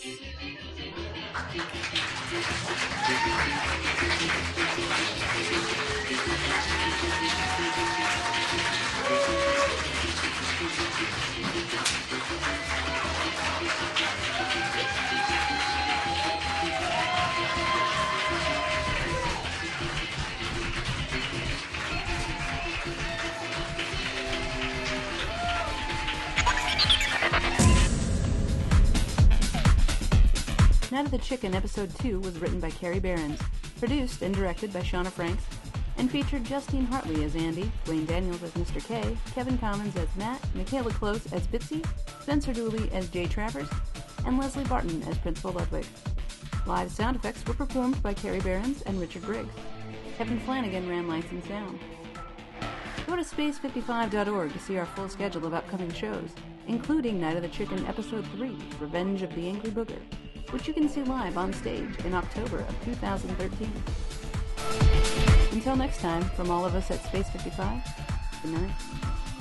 Night of the Chicken Episode two was written by Carrie Behrens, produced and directed by Shauna Franks, and featured Justine Hartley as Andy, Dwayne Daniels as Mister K, Kevin Commons as Matt, Michaela Close as Bitsy, Spencer Dooley as Jay Travers, and Leslie Barton as Principal Ludwig. Live sound effects were performed by Carrie Behrens and Richard Briggs. Kevin Flanagan ran lights and sound. Go to space fifty-five dot org to see our full schedule of upcoming shows, including Night of the Chicken Episode three, Revenge of the Angry Booger, which you can see live on stage in October of two thousand thirteen. Until next time, from all of us at Space fifty-five, good night.